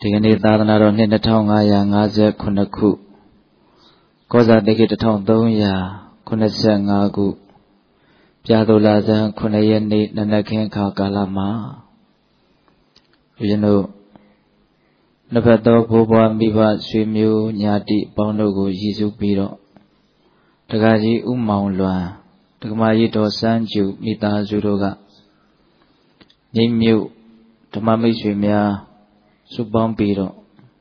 ဒီကနေ့သာသနာတော်နှစ်2559ခုကောဇာတိကိ1385ခုပြာသူလာဇန်9ရက်နေ့နနက်ခင်းခါကာလမှာဦးဇင်းတို့နှစ်ဖက်သောဘိုးဘွားမိဘဆွေမျိုးညာတိပေါင်းတို့ကိုရည်စူးပြီးတော့တက္ကကြီးဥမောင်လွမ်းတက္ကမကြီးတော်စန်းကျူမိသားစုတို့ကမြင့်မြုပ်ဓမ္မမိတ်ဆွေများစုပေါင်းပြီးတော့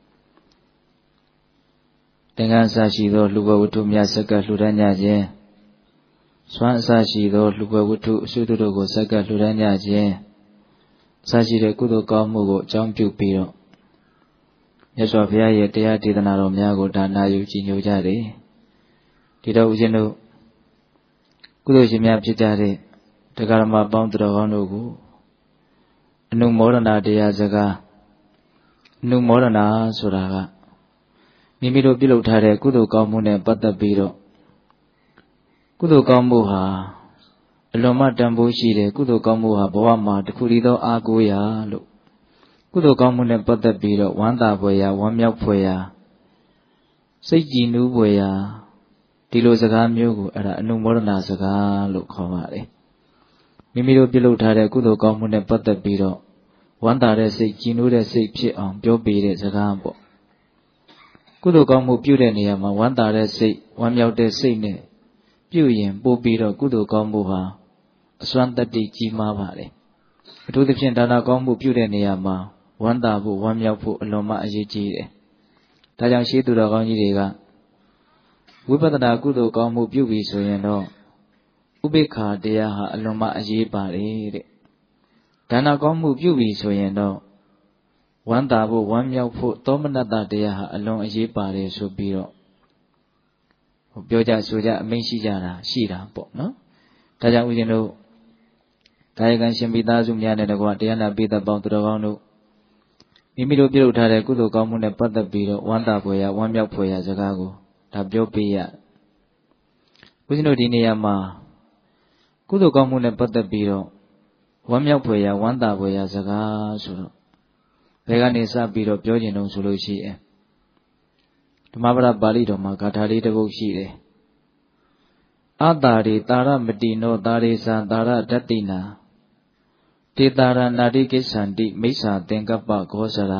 သင်္ကန်းအစရှိသောလူဘဝတ္ထုများဆက်ကလှူဒန်းကြခြင်းစွမ်းအစရှိသောလူဘဝတ္ထုအစုတို့ကိုဆက်ကလှူဒန်းကြခြင်းအစရှိတဲ့ကုသိုလ်ကောင်းမှုကိုအကြောင်းပြုပြီးတော့မြတ်စွာဘုရားရဲ့တရားဒေသနာတော်များကိုဒါနာယူကြည်ညိုကြတယ်ဒီတော့ဦးဇင်းတို့ကုသိုလ်ရှင်များဖြစ်ကြတဲ့တရားဓမ္မပေါင်းတော်ကောင်းတို့ကိုအနုမောဒနာတရားစကားအနုမောဒနာဆိုတာကမိမိတို့ပြုလုပ်ထားတဲ့ကုသိုလ်ကောင်းမှုနဲ့ပတ်သက်ပြီးတော့ကုသိုလ်ကောင်းမှုဟာအလွန်မှတန်ဖိုးရှိတယ်ကုသိုလ်ကောင်းမှုဟာဘဝမှာတစ်ခုတည်းသောအားကိုးရာလို့ကုသိုလ်ကောင်းမှုနဲ့ပတ်သက်ပြီးတော့ဝမ်းသာဖွယ်ရာဝမ်းမြောက်ဖွယ်ရာစိတ်ကြည်နူးဖွယ်ရာဒီလိုစကားမျိုးကိုအဲ့ဒါအနုမောဒနာစကားလို့ခေါ်ပါတယ်မိမိတို့ပြုလုပ်ထားတဲ့ကုသိုလ်ကောင်းမှုနဲ့ပတ်သက်ပြီးတော့ဝမ်းသာတဲ့စိတ်ကြည်နူးတဲ့စိတ်ဖြစ်အောင်ပြောပေးတဲ့စကားပေါ့ကုသိုလ်ကောင်းမှုပြုတဲ့နေရာမှာဝမ်းသာတဲ့စိတ်ဝမ်းမြောက်တဲ့စိတ်နဲ့ပြုရင်ပို့ပြီးတော့ကုသိုလ်ကောင်းမှုဟာအစွမ်းတတ္တိကြီးမားပါတယ်အထူးသဖြင့်ဒါနကောင်းမှုပြုတဲ့နေရာမှာဝမ်းသာဖို့ဝမ်းမြောက်ဖို့အလွန်မှအရေးကြီးတယ်ဒါကြောင့်ရှေးသူတော်ကောင်းကြီးတွေကဝိပဿနာကုသိုလ်ကောင်းမှုပြုပြီဆိုရင်တော့ဥပိ္ပခာတရားဟာအလွန်မှအရေးပါတယ်တဲ့ဒါနကောင်းမှုပြုပြီဆိုရင်တော့ဝမ်းသာဖို့ဝမ်းမြောက်ဖို့သောမနတတရားဟာအလွန်အရေးပါတယ်ဆိုပြီးတော့ပြောကြဆိုကြအမိန့်ရှိကြတာရှိတာပေါ့နော်ဒါကြောင့်ဦးဇင်းတို့ကာယကံရှင်မိသားစုများနဲ့တကွတရားနာပိသပေါင်းသူတော်ကောင်းတို့မိမိတို့ပြုလုပ်ထားတဲ့ကုသိုလ်ကောင်းမှုနဲ့ပတ်သက်ပြီးတော့ဝမ်းသာဖွယ်ရာဝမ်းမြောက်ဖွယ်ရာစကားကိုဒါပြောပေးရဦးဇင်းတို့ဒီနေရာမှာကုသိုလ်ကောင်းမှုနဲ့ပတ်သက်ပြီးတော့ဝမ်းမြောက်ဖွယ်ရာဝမ်းသာဖွယ်ရာစကားဆိုတော့ဘယ်ကနေစပြီးတော့ပြောကျင်တော့ဆိုလို့ရှိရင်ဓမ္မပဒပါဠိတော်မှာဂါထာလေးတစ်ပုဒ်ရှိတယ်အတာရိတာရမတိနောတာရိသံတာရဒတ္တိနာတေတာရနာတိကိစ္ဆန္တိမိစ္ဆာသင်္ကပ္ပဂောစရာ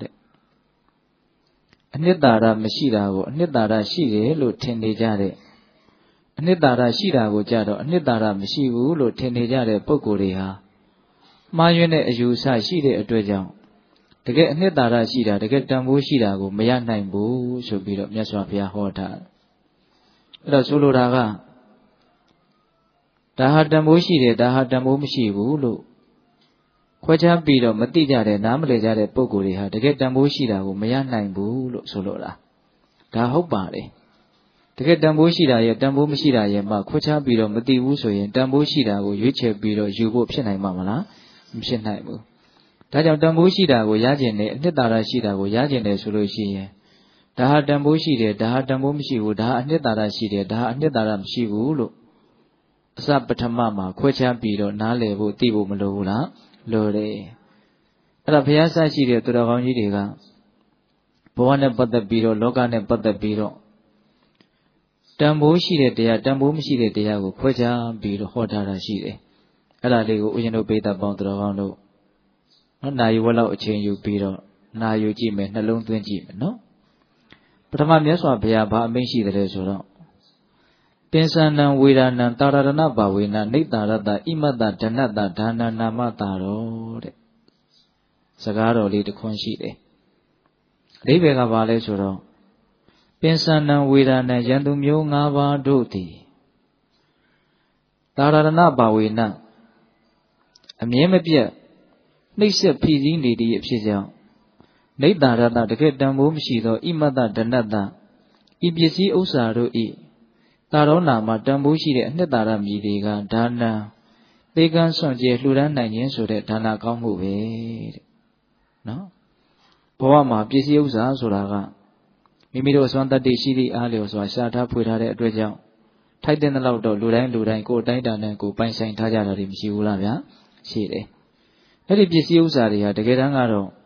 တဲ့အနှစ်သာရမရှိတာကိုအနှစ်သာရရှိတယ်လို့ထင်နေကြတဲ့အနှစ်သာရရှိတာကိုကြတော့အနှစ်သာရမရှိဘူးလို့ထင်နေကြတဲ့ပုဂ္ဂိုလ်တွေဟာမှားယွင်းတဲ့အယူအဆရှိတဲ့အတွက်ကြောင့်တကယ်အနှစ်သာရရှိတာတကယ်တန်ဖိုးရှိတာကိုမရနိုင်ဘူးဆိုပြီးတော့မြတ်စွာဘုရားဟောထားအဲ့တော့ဆိုလိုတာကဒါဟာတန်ဖိုးရှိတယ်ဒါဟာတန်ဖိုးမရှိဘူးလို့ခွဲခြားပြီးတော့မသိကြတဲ့နားမလည်ကြတဲ့ပုဂ္ဂိုလ်တွေဟာတကယ်တန်ဖိုးရှိတာကိုမရနိုင်ဘူးလို့ဆိုလိုတာဒါဟုတ်ပါတယ်တကယ်တန်ဖိုးရှိတာရဲ့တန်ဖိုးမရှိတာရဲ့မှခွဲခြားပြီးတော့မသိဘူးဆိုရင်တန်ဖိုးရှိတာကိုရွေးချယ်ပြီးတော့ယူဖို့ဖြစ်နိုင်မှာမလားမဖြစ်နိုင်ဘူးဒါကြောင့်တန်ဖိုးရှိတာကိုရကျင်တယ်အနှစ်သာရရှိတာကိုရကျင်တယ်ဆိုလို့ရှိရင်ဒါဟာတန်ဖိုးရှိတယ်ဒါဟာတန်ဖိုးမရှိဘူးဒါဟာအနှစ်သာရရှိတယ်ဒါဟာအနှစ်သာရမရှိဘူးလို့အစပထမမှာခွဲခြားပြီးတော့နားလည်ဖို့သိဖို့မလိုဘူးလားလိုတယ်အဲ့ဒါဘုရားဆရှိတဲ့သူတော်ကောင်းကြီးတွေကဘဝနဲ့ပတ်သက်ပြီးတော့လောကနဲ့ပတ်သက်ပြီးတော့တန်ဖိုးရှိတဲ့တရားတန်ဖိုးမရှိတဲ့တရားကိုခွဲခြားပြီးတော့ဟောထားတာရှိတယ်အဲ့ဒါလေးကိုဦးဇင်းတို့ပိဋကပေါင်းသူတော်ကောင်းတို့နော်နာယူဝက်လောက်အချိန်ယူပြီးတော့နာယူကြည့်မယ်နှလုံးသွင်းကြည့်မယ်နော်ပထမမြတ်စွာဘုရားဘာအမိန့်ရှိတယ်ဆိုတော့ပင်စန္နံဝေဒနံတာရဏဘာဝေနနိတာရတဣမတ္တဒနတ္တဒါနနာမတာရောတဲ့စကားတော်လေးတစ်ခွန်းရှိတယ်အဓိပ္ပာယ်ကဘာလဲဆိုတော့ပင်စန္နံဝေဒနံယံသူမျိုး၅ပါးတို့သည်တာရဏဘာဝေနအမြဲမပြတ်နှိမ့်ဆက်ဖိစီးနေသည့်အဖြစ်ကြောင့်နိတာရတတကယ်တန်ဖိုးမရှိသောဣမတ္တဒနတ္တဤပစ္စည်းဥစ္စာတို့ဤတာရောနာမှာတန်ဖိုးရှိတဲ့အနှစ်သာရမြည်တွေကဒါနံသေကံစွန့်ကြဲလှူဒန်းနိုင်ခြင်းဆိုတဲ့ဒါနကောင်းမှုပဲတဲ့နော်ဘဝမှာပစ္စည်းဥစ္စာဆိုတာကမိမိတို့အစွမ်းတတ္တိရှိသည့်အားလျော်စွာရှာထားဖွေထားတဲ့အတွက်ကြောင့်ထိုက်တဲ့လောက်တော့လူတိုင်းကိုယ်တိုင်းတာနဲ့ကိုယ်ပိုင်ဆိုင်ထားကြတာတွေမရှိဘူးလားဗျာရှိတယ်အဲ့ဒီပစ္စည်းဥစ္စာတွေဟာတကယ်တမ်းကတော့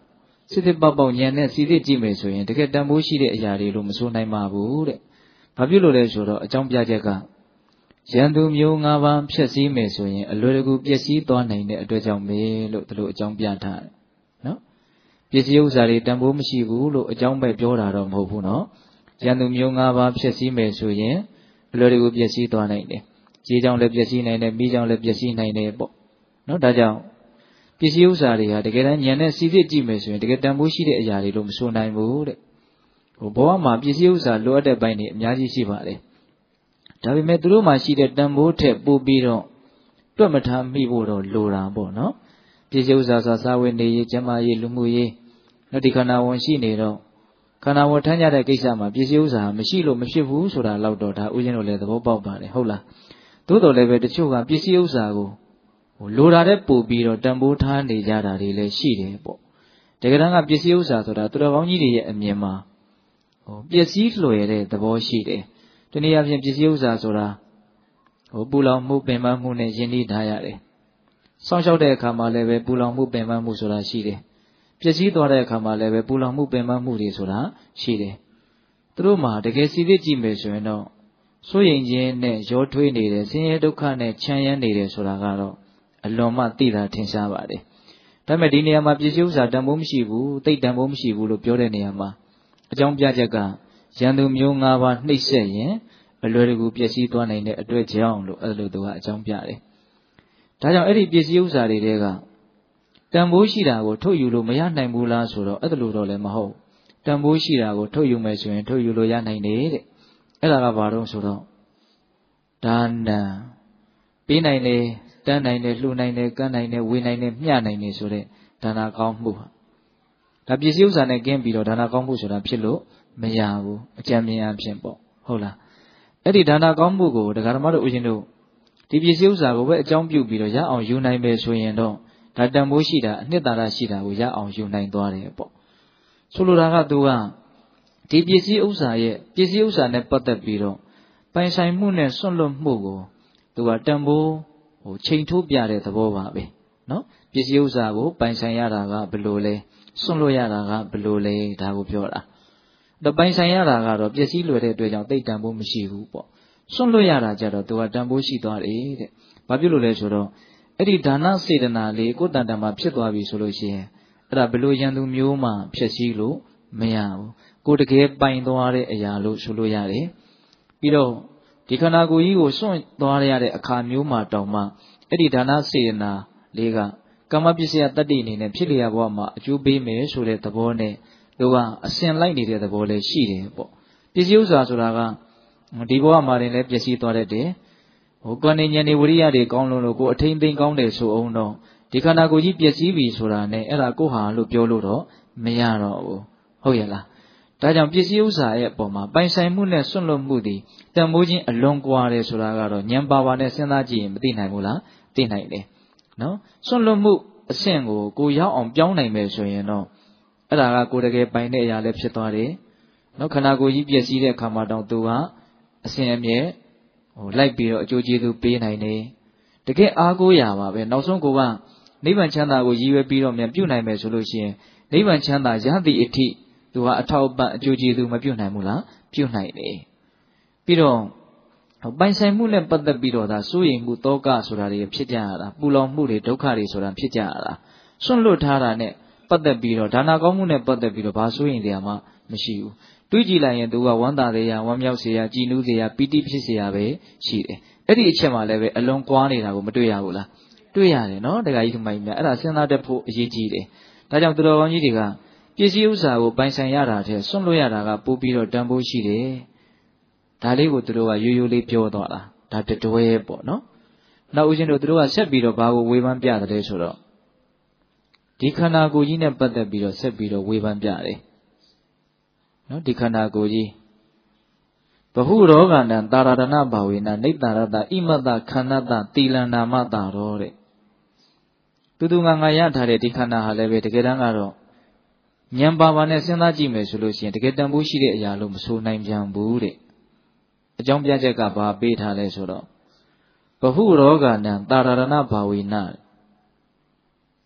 စစ်စစ်ပေါက်ပေါက်ဉာဏ်နဲ့စီစစ်ကြည့်မယ်ဆိုရင်တကယ်တန်ဖိုးရှိတဲ့အရာတွေလို့မဆိုနိုင်ပါဘူးတဲ့။ဘာဖြစ်လို့လဲဆိုတော့အကြောင်းပြချက်ကရန်သူမျိုး၅ပါးဖြည့်ဆည်းမယ်ဆိုရင်အလွယ်တကူပျက်စီးသွားနိုင်တဲ့အတွက်ကြောင့်ပဲလို့ဒီလိုအကြောင်းပြထားတယ်နော်။ပစ္စည်းဥစ္စာတွေတန်ဖိုးမရှိဘူးလို့အကြောင်းပဲပြောတာတော့မဟုတ်ဘူးနော်။ရန်သူမျိုး၅ပါးဖြည့်ဆည်းမယ်ဆိုရင်အလွယ်တကူပျက်စီးသွားနိုင်တယ်။ကြေးကြောင့်လည်းပျက်စီးနိုင်တယ်၊မိကြောင့်လည်းပျက်စီးနိုင်တယ်ပေါ့။နော်ဒါကြောင့်ပစ္စည်းဥစ္စာတွေဟာတကယ်တမ်းဉာဏ်နဲ့စီစစ်ကြည့်မယ်ဆိုရင်တကယ်တန်ဖိုးရှိတဲ့အရာတွေလို့မဆိုနိုင်ဘူးတဲ့။ဘဝမှာပစ္စည်းဥစ္စာလိုအပ်တဲ့ပိုင်းတွေအများကြီးရှိပါလေ။ဒါပေမဲ့သူတို့မှာရှိတဲ့တန်ဖိုးထက်ပိုပြီးတော့တွက်မထားမိဖို့တော့လိုတာပေါ့နော်။ပစ္စည်းဥစ္စာဆိုစားဝတ်နေရေး၊ကျန်းမာရေး၊လူမှုရေးနော်ဒီခန္ဓာဝန်ရှိနေတော့ခန္ဓာဝန်ထမ်းကြတဲ့ကိစ္စမှာပစ္စည်းဥစ္စာမရှိလို့မဖြစ်ဘူးဆိုတာလောက်တော့ဒါဥစဉ်တို့လည်းသဘောပေါက်ပါတယ်ဟုတ်လား။သို့တော်လည်းပဲတချို့ကပစ္စည်းဥစ္စာကိုလိုတာတဲ့ပို့ပြီးတော့တန်ဖိုးထားနေကြတာတွေလည်းရှိတယ်ပေါ့တကယ်တမ်းကပစ္စည်းဥစ္စာဆိုတာသူတော်ကောင်းကြီးတွေရဲ့အမြင်မှာပျက်စီးလွယ်တဲ့သဘောရှိတယ်တနည်းအားဖြင့်ပစ္စည်းဥစ္စာဆိုတာပူလောင်မှုပင်ပန်းမှုနဲ့ယဉ်ကျေးထားရတယ်စောင့်ရှောက်တဲ့အခါမှာလည်းပဲပူလောင်မှုပင်ပန်းမှုဆိုတာရှိတယ်ပျက်စီးသွားတဲ့အခါမှာလည်းပဲပူလောင်မှုပင်ပန်းမှုတွေဆိုတာရှိတယ်သူတို့မှာတကယ်စီစစ်ကြည့်မယ်ဆိုရင်တော့စိုးရိမ်ခြင်းနဲ့ရောထွေးနေတယ်ဆင်းရဲဒုက္ခနဲ့ချမ်းရမ်းနေတယ်ဆိုတာကတော့အလွန်မှသိတာထင်ရှားပါတယ်။ဒါပေမဲ့ဒီနေရာမှာပစ္စည်းဥစ္စာတန်ဖိုးမရှိဘူး၊သိတန်ဖိုးမရှိဘူးလို့ပြောတဲ့နေရာမှာအကြောင်းပြချက်ကရန်သူမျိုး၅ပါးနှိပ်စက်ရင်အလွယ်တကူပျက်စီးသွားနိုင်တဲ့အတွက်ကြောင့်လို့အဲ့လိုသူကအကြောင်းပြတယ်။ဒါကြောင့်အဲ့ဒီပစ္စည်းဥစ္စာတွေကတန်ဖိုးရှိတာကိုထုတ်ယူလို့မရနိုင်ဘူးလားဆိုတော့အဲ့လိုတော့လည်းမဟုတ်။တန်ဖိုးရှိတာကိုထုတ်ယူမယ်ဆိုရင်ထုတ်ယူလို့ရနိုင်တယ်တဲ့။အဲ့ဒါကဘာလို့ဆိုတော့ဒါနံပေးနိုင်လေတန်းနိုင်တယ်လှူနိုင်တယ်ကမ်းနိုင်တယ်ဝေနိုင်တယ်မျှနိုင်တယ်ဆိုတဲ့ဒါနကောင်းမှုဟာဒါပစ္စည်းဥစ္စာနဲ့ကင်းပြီးတော့ဒါနကောင်းမှုဆိုတာဖြစ်လို့မရဘူးအကြံဉာဏ်အဖြစ်ပေါ့ဟုတ်လားအဲ့ဒီဒါနကောင်းမှုကိုဒကာဓမ္မတို့ဦးဇင်းတို့ဒီပစ္စည်းဥစ္စာကိုပဲအကြောင်းပြုပြီးတော့ရအောင်ယူနိုင်မယ်ဆိုရင်တော့ဒါတန်ဖိုးရှိတာအနှစ်သာရရှိတာကိုရအောင်ယူနိုင်သွားတယ်ပေါ့ဆိုလိုတာကသူကဒီပစ္စည်းဥစ္စာရဲ့ပစ္စည်းဥစ္စာနဲ့ပတ်သက်ပြီးတော့ပိုင်ဆိုင်မှုနဲ့စွန့်လွတ်မှုကိုသူကတန်ဖိုးချိန်ထိုးပြတဲ့သဘောပါပဲနော်ပစ္စည်းဥစ္စာကိုပိုင်ဆိုင်ရတာကဘယ်လိုလဲစွန့်လွတ်ရတာကဘယ်လိုလဲဒါကိုပြောတာတော့ပိုင်ဆိုင်ရတာကတော့ပစ္စည်းလွယ်တဲ့အတွက်ကြောင့်သိတန်ဖို့မရှိဘူးပေါ့စွန့်လွတ်ရတာကြတော့သူကတန်ဖိုးရှိသွားတယ်တဲ့ဘာဖြစ်လို့လဲဆိုတော့အဲ့ဒီဒါနစေတနာလေးကိုယ်တန်တန်မှာဖြစ်သွားပြီဆိုလို့ရှိရင်အဲ့ဒါဘယ်လိုရန်သူမျိုးမှဖြစ်စည်းလို့မရဘူးကိုယ်တကယ်ပိုင်သွားတဲ့အရာလို့ဆိုလို့ရတယ်ပြီးတော့ဒီခန္ဓာကိုယ်ကြီးကိုစွန့်သွားရတဲ့အခါမျိုးမှာတောင်မှအဲ့ဒီဒါနစေတနာလေးကကာမပစ္စယတတ္တိအနေနဲ့ဖြစ်လျက်ဘဝမှာအကျိုးပေးမယ်ဆိုတဲ့သဘောနဲ့သူကအစဉ်လိုက်နေတဲ့သဘောလေးရှိတယ်ပေါ့ပစ္စည်းဥစ္စာဆိုတာကဒီဘဝမှာလည်းပျက်စီးသွားတတ်တယ်ကိုယ်နေဉာဏ်နေဝိရိယတွေကောင်းလို့ကိုယ်အထိမ့်သိမ်းကောင်းတယ်ဆိုအောင်တော့ဒီခန္ဓာကိုယ်ကြီးပျက်စီးပြီဆိုတာနဲ့အဲ့ဒါကိုဟာလို့ပြောလို့တော့မရတော့ဘူးဟုတ်ရဲ့လားဒါကြောင့်ပစ္စည်းဥစ္စာရဲ့အပေါ်မှာပိုင်ဆိုင်မှုနဲ့စွန့်လွတ်မှုသည်တန်ဖိုးချင်းအလွန်ကွာတယ်ဆိုတာကတော့ဉာဏ်ပါဝါနဲ့စဉ်းစားကြည့်ရင်မသိနိုင်ဘူးလားသိနိုင်တယ်နော်စွန့်လွတ်မှုအဆင့်ကိုရောက်အောင်ပြောင်းနိုင်မယ်ဆိုရင်တော့အဲ့ဒါကကိုယ်တကယ်ပိုင်တဲ့အရာလည်းဖြစ်သွားတယ်နော်ခန္ဓာကိုယ်ကြီးပျက်စီးတဲ့အခါမှာတောင်သူကအစဉ်အမြဲလိုက်ပြီးတော့အကျိုးကျေးဇူးပေးနိုင်တယ်တကယ်အားကိုးရပါပဲနောက်ဆုံးကိုကနိဗ္ဗာန်ချမ်းသာကိုရည်ရွယ်ပြီးတော့မြန်ပြုနိုင်မယ်ဆိုလို့ရှိရင်နိဗ္ဗာန်ချမ်းသာရသည့်အထိသူကအထောက်အပံ့အကျိုးကျေးဇူးမပြုနိုင်ဘူးလားပြုနိုင်တယ်ပြီးတော့ပိုင်ဆိုင်မှုနဲ့ပတ်သက်ပြီးတော့ဒါစိုးရိမ်မှုတောကဆိုတာတွေဖြစ်ကြရတာပူလောင်မှုတွေဒုက္ခတွေဆိုတာဖြစ်ကြရတာစွန့်လွတ်ထားတာနဲ့ပတ်သက်ပြီးတော့ဒါနကောင်းမှုနဲ့ပတ်သက်ပြီးတော့ဘာစိုးရိမ်တရားမှမရှိဘူးတွေးကြည့်လိုက်ရင်သူကဝမ်းသာတရားဝမ်းမြောက်စေရကြည်နူးစေရပီတိဖြစ်စေရပဲရှိတယ်အဲ့ဒီအချက်မှလည်းပဲအလွန်ကွာနေတာကိုမတွေ့ရဘူးလားတွေ့ရတယ်နော်တခါကြီးဒီမိုင်းများအဲ့ဒါစဉ်းစားတတ်ဖို့အရေးကြီးတယ်ဒါကြောင့်သူတော်ကောင်းကြီးတွေကပစ္စည်းဥစ္စာကိုပိုင်ဆိုင်ရတာတဲ့စွန့်လွတ်ရတာကပို့ပြီးတော့တန်ဖိုးရှိတယ်ဒါလေးကိုသူတို့ကရိုးရိုးလေးပြောသွားတာဒါတတွဲပေါ့နော်နောက်ဦးဇင်းတို့သူတို့ကဆက်ပြီးတော့ဘာကိုဝေဖန်ပြတယ်ဆိုတော့ဒီခန္ဓာကိုယ်ကြီးနဲ့ပတ်သက်ပြီးတော့ဆက်ပြီးတော့ဝေဖန်ပြတယ်နော်ဒီခန္ဓာကိုယ်ကြီးဘဟုရောဂန္တံတာရဒနာဘာဝေနနိတ္တရတဣမတ္တခန္ဓတတိလန္နာမတာရောတဲ့သူငါရထားတဲ့ဒီခန္ဓာဟာလည်းပဲတကယ်တမ်းကတော့ဉာဏ်ပါပါနဲ့စဉ်းစားကြည့်မယ်ဆိုလို့ရှိရင်တကယ်တန်ဖိုးရှိတဲ့အရာလို့မဆိုနိုင်ပြန်ဘူးတဲ့အကြောင်းပြချက်ကဘာပေးထားလဲဆိုတော့ဘဟုရောဂန္တံတာရဒနာဘာဝေန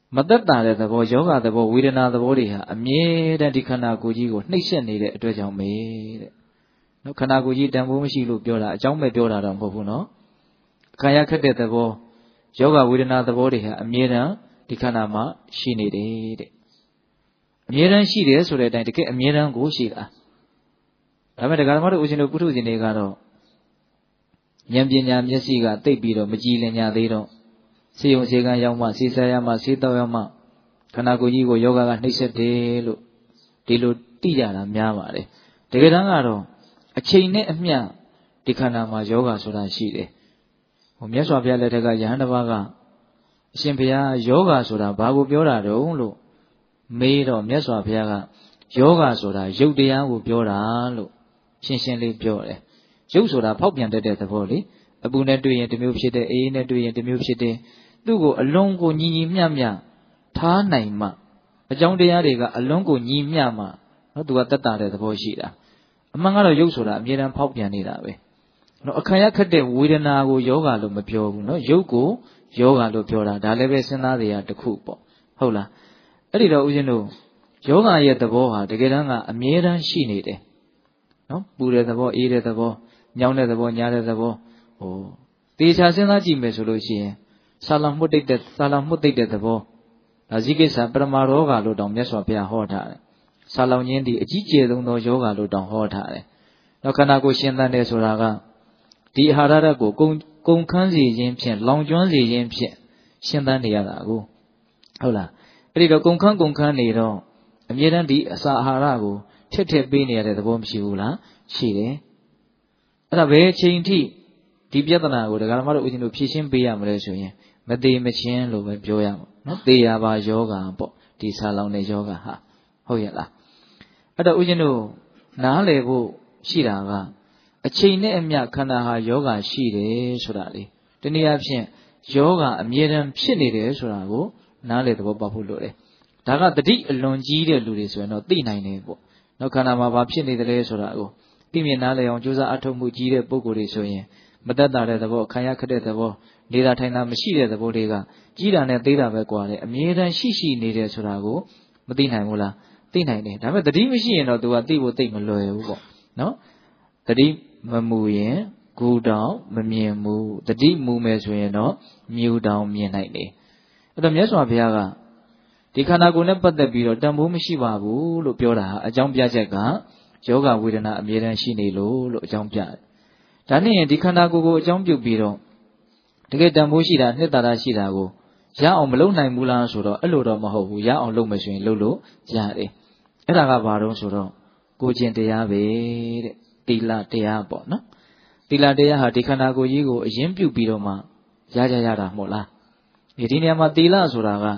မသက်တာတဲ့သဘောယောဂသဘောဝေဒနာသဘောတွေဟာအမြဲတမ်းဒီခန္ဓာကိုယ်ကြီးကိုနှိပ်စက်နေတဲ့အတွက်ကြောင့်ပဲတဲ့နော်ခန္ဓာကိုယ်ကြီးတန်ဖိုးမရှိလို့ပြောတာအကြောင်းပဲပြောတာတော့မဟုတ်ဘူးနော်ခံရခက်တဲ့သဘောယောဂဝေဒနာသဘောတွေဟာအမြဲတမ်းဒီခန္ဓာမှာရှိနေတယ်တဲ့အမြဲတမ်းရှိတယ်ဆိုတဲ့အတိုင်းတကယ်အမြဲတမ်းကိုရှိတာဒါပေမဲ့ဒကာဓမ္မတို့ဦးဇင်းတို့ပုထုဇဉ်တွေကတော့ဉာဏ်ပညာမျက်စိကသိပ်ပြီးတော့မကြည်လင်ညာသေးတော့စေယုံစေကံရောက်မှစေစရမှစေတောက်ရောက်မှခန္ဓာကိုယ်ကြီးကိုယောဂကနှိပ်စက်တယ်လို့ဒီလိုသိကြတာများပါတယ်တကယ်တမ်းကတော့အချိန်နဲ့အမျှဒီခန္ဓာမှာယောဂဆိုတာရှိတယ်ဟိုမြတ်စွာဘုရားလက်ထက်ကယဟန်တစ်ပါးကအရှင်ဘုရားယောဂဆိုတာဘာကိုပြောတာတုံးလို့မေးတော့မြတ်စွာဘုရားကယောဂဆိုတာရုပ်တရားကိုပြောတာလို့ရှင်းရှင်းလေးပြောတယ်ရုပ်ဆိုတာဖောက်ပြန်တတ်တဲ့သဘောလေအပူနဲ့တွေ့ရင်တစ်မျိုးဖြစ်တယ်အေးနဲ့တွေ့ရင်တစ်မျိုးဖြစ်တယ်သူ့ကိုအလုံးကိုညီညီမျှမျှထားနိုင်မှအကြောင်းတရားတွေကအလုံးကိုညီမျှမှနော်သူကတတ်တာတဲ့သဘောရှိတာအမှန်ကတော့ရုပ်ဆိုတာအမြဲတမ်းဖောက်ပြန်နေတာပဲနော်အခါရခက်တဲ့ဝေဒနာကိုယောဂလို့မပြောဘူးနော်ရုပ်ကိုယောဂလို့ပြောတာဒါလည်းပဲစဉ်းစားစရာတစ်ခုပေါ့ဟုတ်လားအဲ့ဒီတော့ဦးဇင်းတို့ယောဂရဲ့သဘောဟာတကယ်တမ်းကအမြဲတမ်းရှိနေတယ်နော်ပူတဲ့သဘောအေးတဲ့သဘောညောင်းတဲ့သဘောညားတဲ့သဘောဟိုတေချာစဉ်းစားကြည့်မယ်ဆိုလို့ရှိရင်ဆာလောင်မှုတ်တိတ်တဲ့သဘောဒါဇိကိစ္စပရမရောဂါလို့တောင်မြတ်စွာဘုရားဟောထားတယ်ဆာလောင်ခြင်းဒီအကြီးကျယ်ဆုံးသောယောဂလို့တောင်ဟောထားတယ်နောက်ခန္ဓာကိုယ်ရှင်သန်တယ်ဆိုတာကဒီအာဟာရဓာတ်ကိုကုန်ခန်းစေခြင်းဖြင့်လောင်ကျွမ်းစေခြင်းဖြင့်ရှင်သန်နေရတာကိုဟုတ်လားအဲ့ဒီတော့ကုန်ခန်းနေတော့အမြဲတမ်းဒီအစာအာဟာရကိုထက်ပေးနေရတဲ့သဘောမရှိဘူးလားရှိတယ်အဲ့ဒါဘယ်ချိန်ထိဒီပြဿနာကိုဒကာဓမ္မတို့ဦးဇင်းတို့ဖြေရှင်းပေးရမလဲဆိုရင်မသေးမချင်းလို့ပဲပြောရမှာနော်သေရပါယောဂါပေါ့ဒီဆာလောင်တဲ့ယောဂါဟာဟုတ်ရဲ့လားအဲ့တော့ဦးဇင်းတို့နားလည်ဖို့ရှိတာကအချိန်နဲ့အမျှခန္ဓာဟာယောဂါရှိတယ်ဆိုတာလေတနည်းအားဖြင့်ယောဂါအမြဲတမ်းဖြစ်နေတယ်ဆိုတာကိုနားလည်သဘောပေါက်ဖို့လိုတယ်ဒါကတတိအလွန်ကြီးတဲ့လူတွေဆိုရင်တော့သိနိုင်တယ်ပေါ့နော်ခန္ဓာမှာဘာဖြစ်နေတယ်လဲဆိုတာကိုသိမြင်နားလည်အောင်ကြိုးစားအထောက်မှုကြီးတဲ့ပုဂ္ဂိုလ်တွေဆိုရင်မတတ်တာတဲ့သဘောခံရခက်တဲ့သဘောနေတာထိုင်တာမရှိတဲ့သဘောတွေကကြီးတာနဲ့သေးတာပဲကွာတယ်အမြဲတမ်းရှိနေတယ်ဆိုတာကိုမသိနိုင်ဘူးလားသိနိုင်တယ်ဒါပေမဲ့တတိမရှိရင်တော့သူကသိဖို့သိမလွယ်ဘူးပေါ့နော်တတိမမူရင်ဂူတောင်မမြင်ဘူးတတိမူမယ်ဆိုရင်တော့မြူတောင်မြင်နိုင်တယ်အဲ့တော့မြတ်စွာဘုရားကဒီခန္ဓာကိုယ်နဲ့ပတ်သက်ပြီးတော့တန်ဖိုးမရှိပါဘူးလို့ပြောတာဟာအကြောင်းပြချက်ကယောဂဝေဒနာအမြဲတမ်းရှိနေလို့အကြောင်းပြတယ်ဒါနဲ့ရင်ဒီခန္ဓာကိုယ်ကိုအကြောင်းပြုပြီးတော့တကယ်တန်ဖိုးရှိတာနှစ်သာရရှိတာကိုရအောင်မလုပ်နိုင်ဘူးလားဆိုတော့အဲ့လိုတော့မဟုတ်ဘူးရအောင်လုပ်မယ်ဆိုရင်လုပ်လို့ရတယ်အဲ့ဒါကဘာတော့ဆိုတော့ကိုကျင့်တရားပဲတဲ့သီလတရားပေါ့နော်သီလတရားဟာဒီခန္ဓာကိုယ်ကြီးကိုအရင်ပြုပြီးတော့မှရတာမဟုတ်လားဒီနေရာမှာသီလဆိုတာက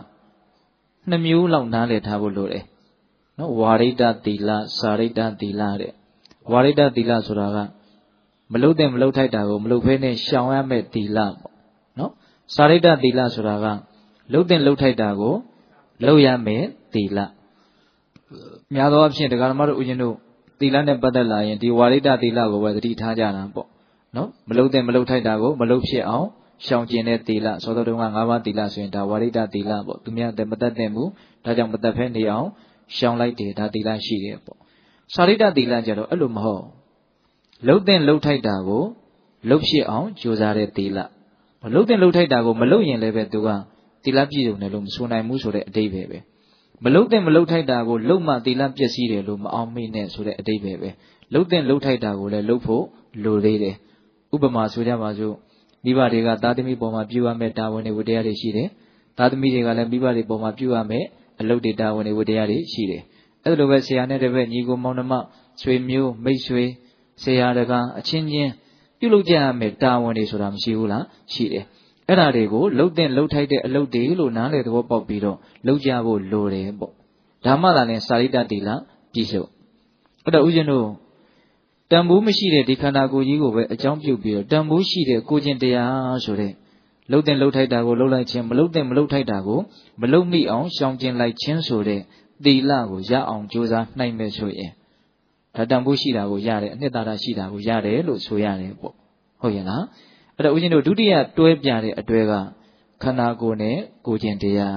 2မျိုးလောက်နားလည်ထားဖို့လိုတယ်နော်ဝါရိတ္တသီလစာရိတ္တသီလတဲ့ဝါရိတ္တသီလဆိုတာကမလုတဲ့မလုထိုက်တာကိုမလုဖဲနဲ့ရှောင်ရမယ့်သီလပေါ့နော်စာရိတ္တသီလဆိုတာကလုတဲ့လုထိုက်တာကိုလုရမယ့်သီလများသောအားဖြင့်ဒကာဓမ္မတို့ဦးဇင်းတို့သီလနဲ့ပတ်သက်လာရင်ဒီဝါရိတ္တသီလကိုပဲသတိထားကြတာပေါ့နော်မလုတဲ့မလုထိုက်တာကိုမလုဖြစ်အောင်ရှောင်ကျင်တဲ့သီလသောတော်တုံးက5ပါးသီလဆိုရင်ဒါဝါရိတ္တသီလပေါ့သူများမတတ်တဲ့မူဒါကြောင့်မတတ်ဖဲနေအောင်ရှောင်လိုက်တယ်ဒါသီလရှိတယ်ပေါ့စာရိတ္တသီလကြတော့အဲ့လိုမဟုတ်လှုပ်တဲ့လှုပ်ထိုက်တာကိုလှုပ်ဖြစ်အောင်ကြိုးစားတဲ့သီလလှုပ်တဲ့လှုပ်ထိုက်တာကိုမလှုပ်ရင်လည်းပဲသူကသီလပြည့်စုံတယ်လို့မဆိုနိုင်ဘူးဆိုတဲ့အဓိပ္ပာယ်ပဲမလှုပ်တဲ့မလှုပ်ထိုက်တာကိုလှုပ်မှသီလပျက်စီးတယ်လို့မအောင်မေ့နဲ့ဆိုတဲ့အဓိပ္ပာယ်ပဲလှုပ်တဲ့လှုပ်ထိုက်တာကိုလည်းလှုပ်ဖို့လိုသေးတယ်ဥပမာဆိုကြပါစို့မိဘတွေကသားသမီးပေါ်မှာပြုရမယ့်တာဝန်တွေဝတ္တရားတွေရှိတယ်သားသမီးတွေကလည်းမိဘတွေပေါ်မှာပြုရမယ့်အလုပ်တွေတာဝန်တွေဝတ္တရားတွေရှိတယ်အဲ့လိုပဲဆရာနဲ့တပည့်ညီကိုမောင်နှမဆွေမျိုးမိတ်ဆွေဆရာတကာအချင်းချင်းပြုလုပ်ကြရမယ့်တာဝန်တွေဆိုတာမရှိဘူးလားရှိတယ်အဲ့ဒါတွေကိုလှုပ်တဲ့လှုပ်ထိုက်တဲ့အလုပ်တွေလို့နားလည်သဘောပေါက်ပြီးတော့လုပ်ကြဖို့လိုတယ်ပေါ့ဒါမှသာလဲစာရိတ္တသီလပြည့်စုံအဲ့တော့ဦးဇင်းတို့တန်ဖိုးမရှိတဲ့ဒီခန္ဓာကိုယ်ကြီးကိုပဲအကြောင်းပြုပြီးတော့တန်ဖိုးရှိတဲ့ကိုကျင့်တရားဆိုတဲ့လှုပ်တဲ့လှုပ်ထိုက်တာကိုလှုပ်လိုက်ခြင်းမလှုပ်တဲ့မလှုပ်ထိုက်တာကိုမလှုပ်မိအောင်ရှောင်ကျင်လိုက်ခြင်းဆိုတဲ့သီလကိုရအောင်ကြိုးစားနိုင်မယ်ဆိုရင်ဒါတန်ဖိုးရှိတာကိုရတယ်အနှစ်သာရရှိတာကိုရတယ်လို့ဆိုရတယ်ပေါ့ဟုတ်ရဲ့လားအဲ့တော့ဦးဇင်းတို့ဒုတိယတွဲပြတဲ့အတွဲကခန္ဓာကိုယ်နဲ့ကိုကျင့်တရား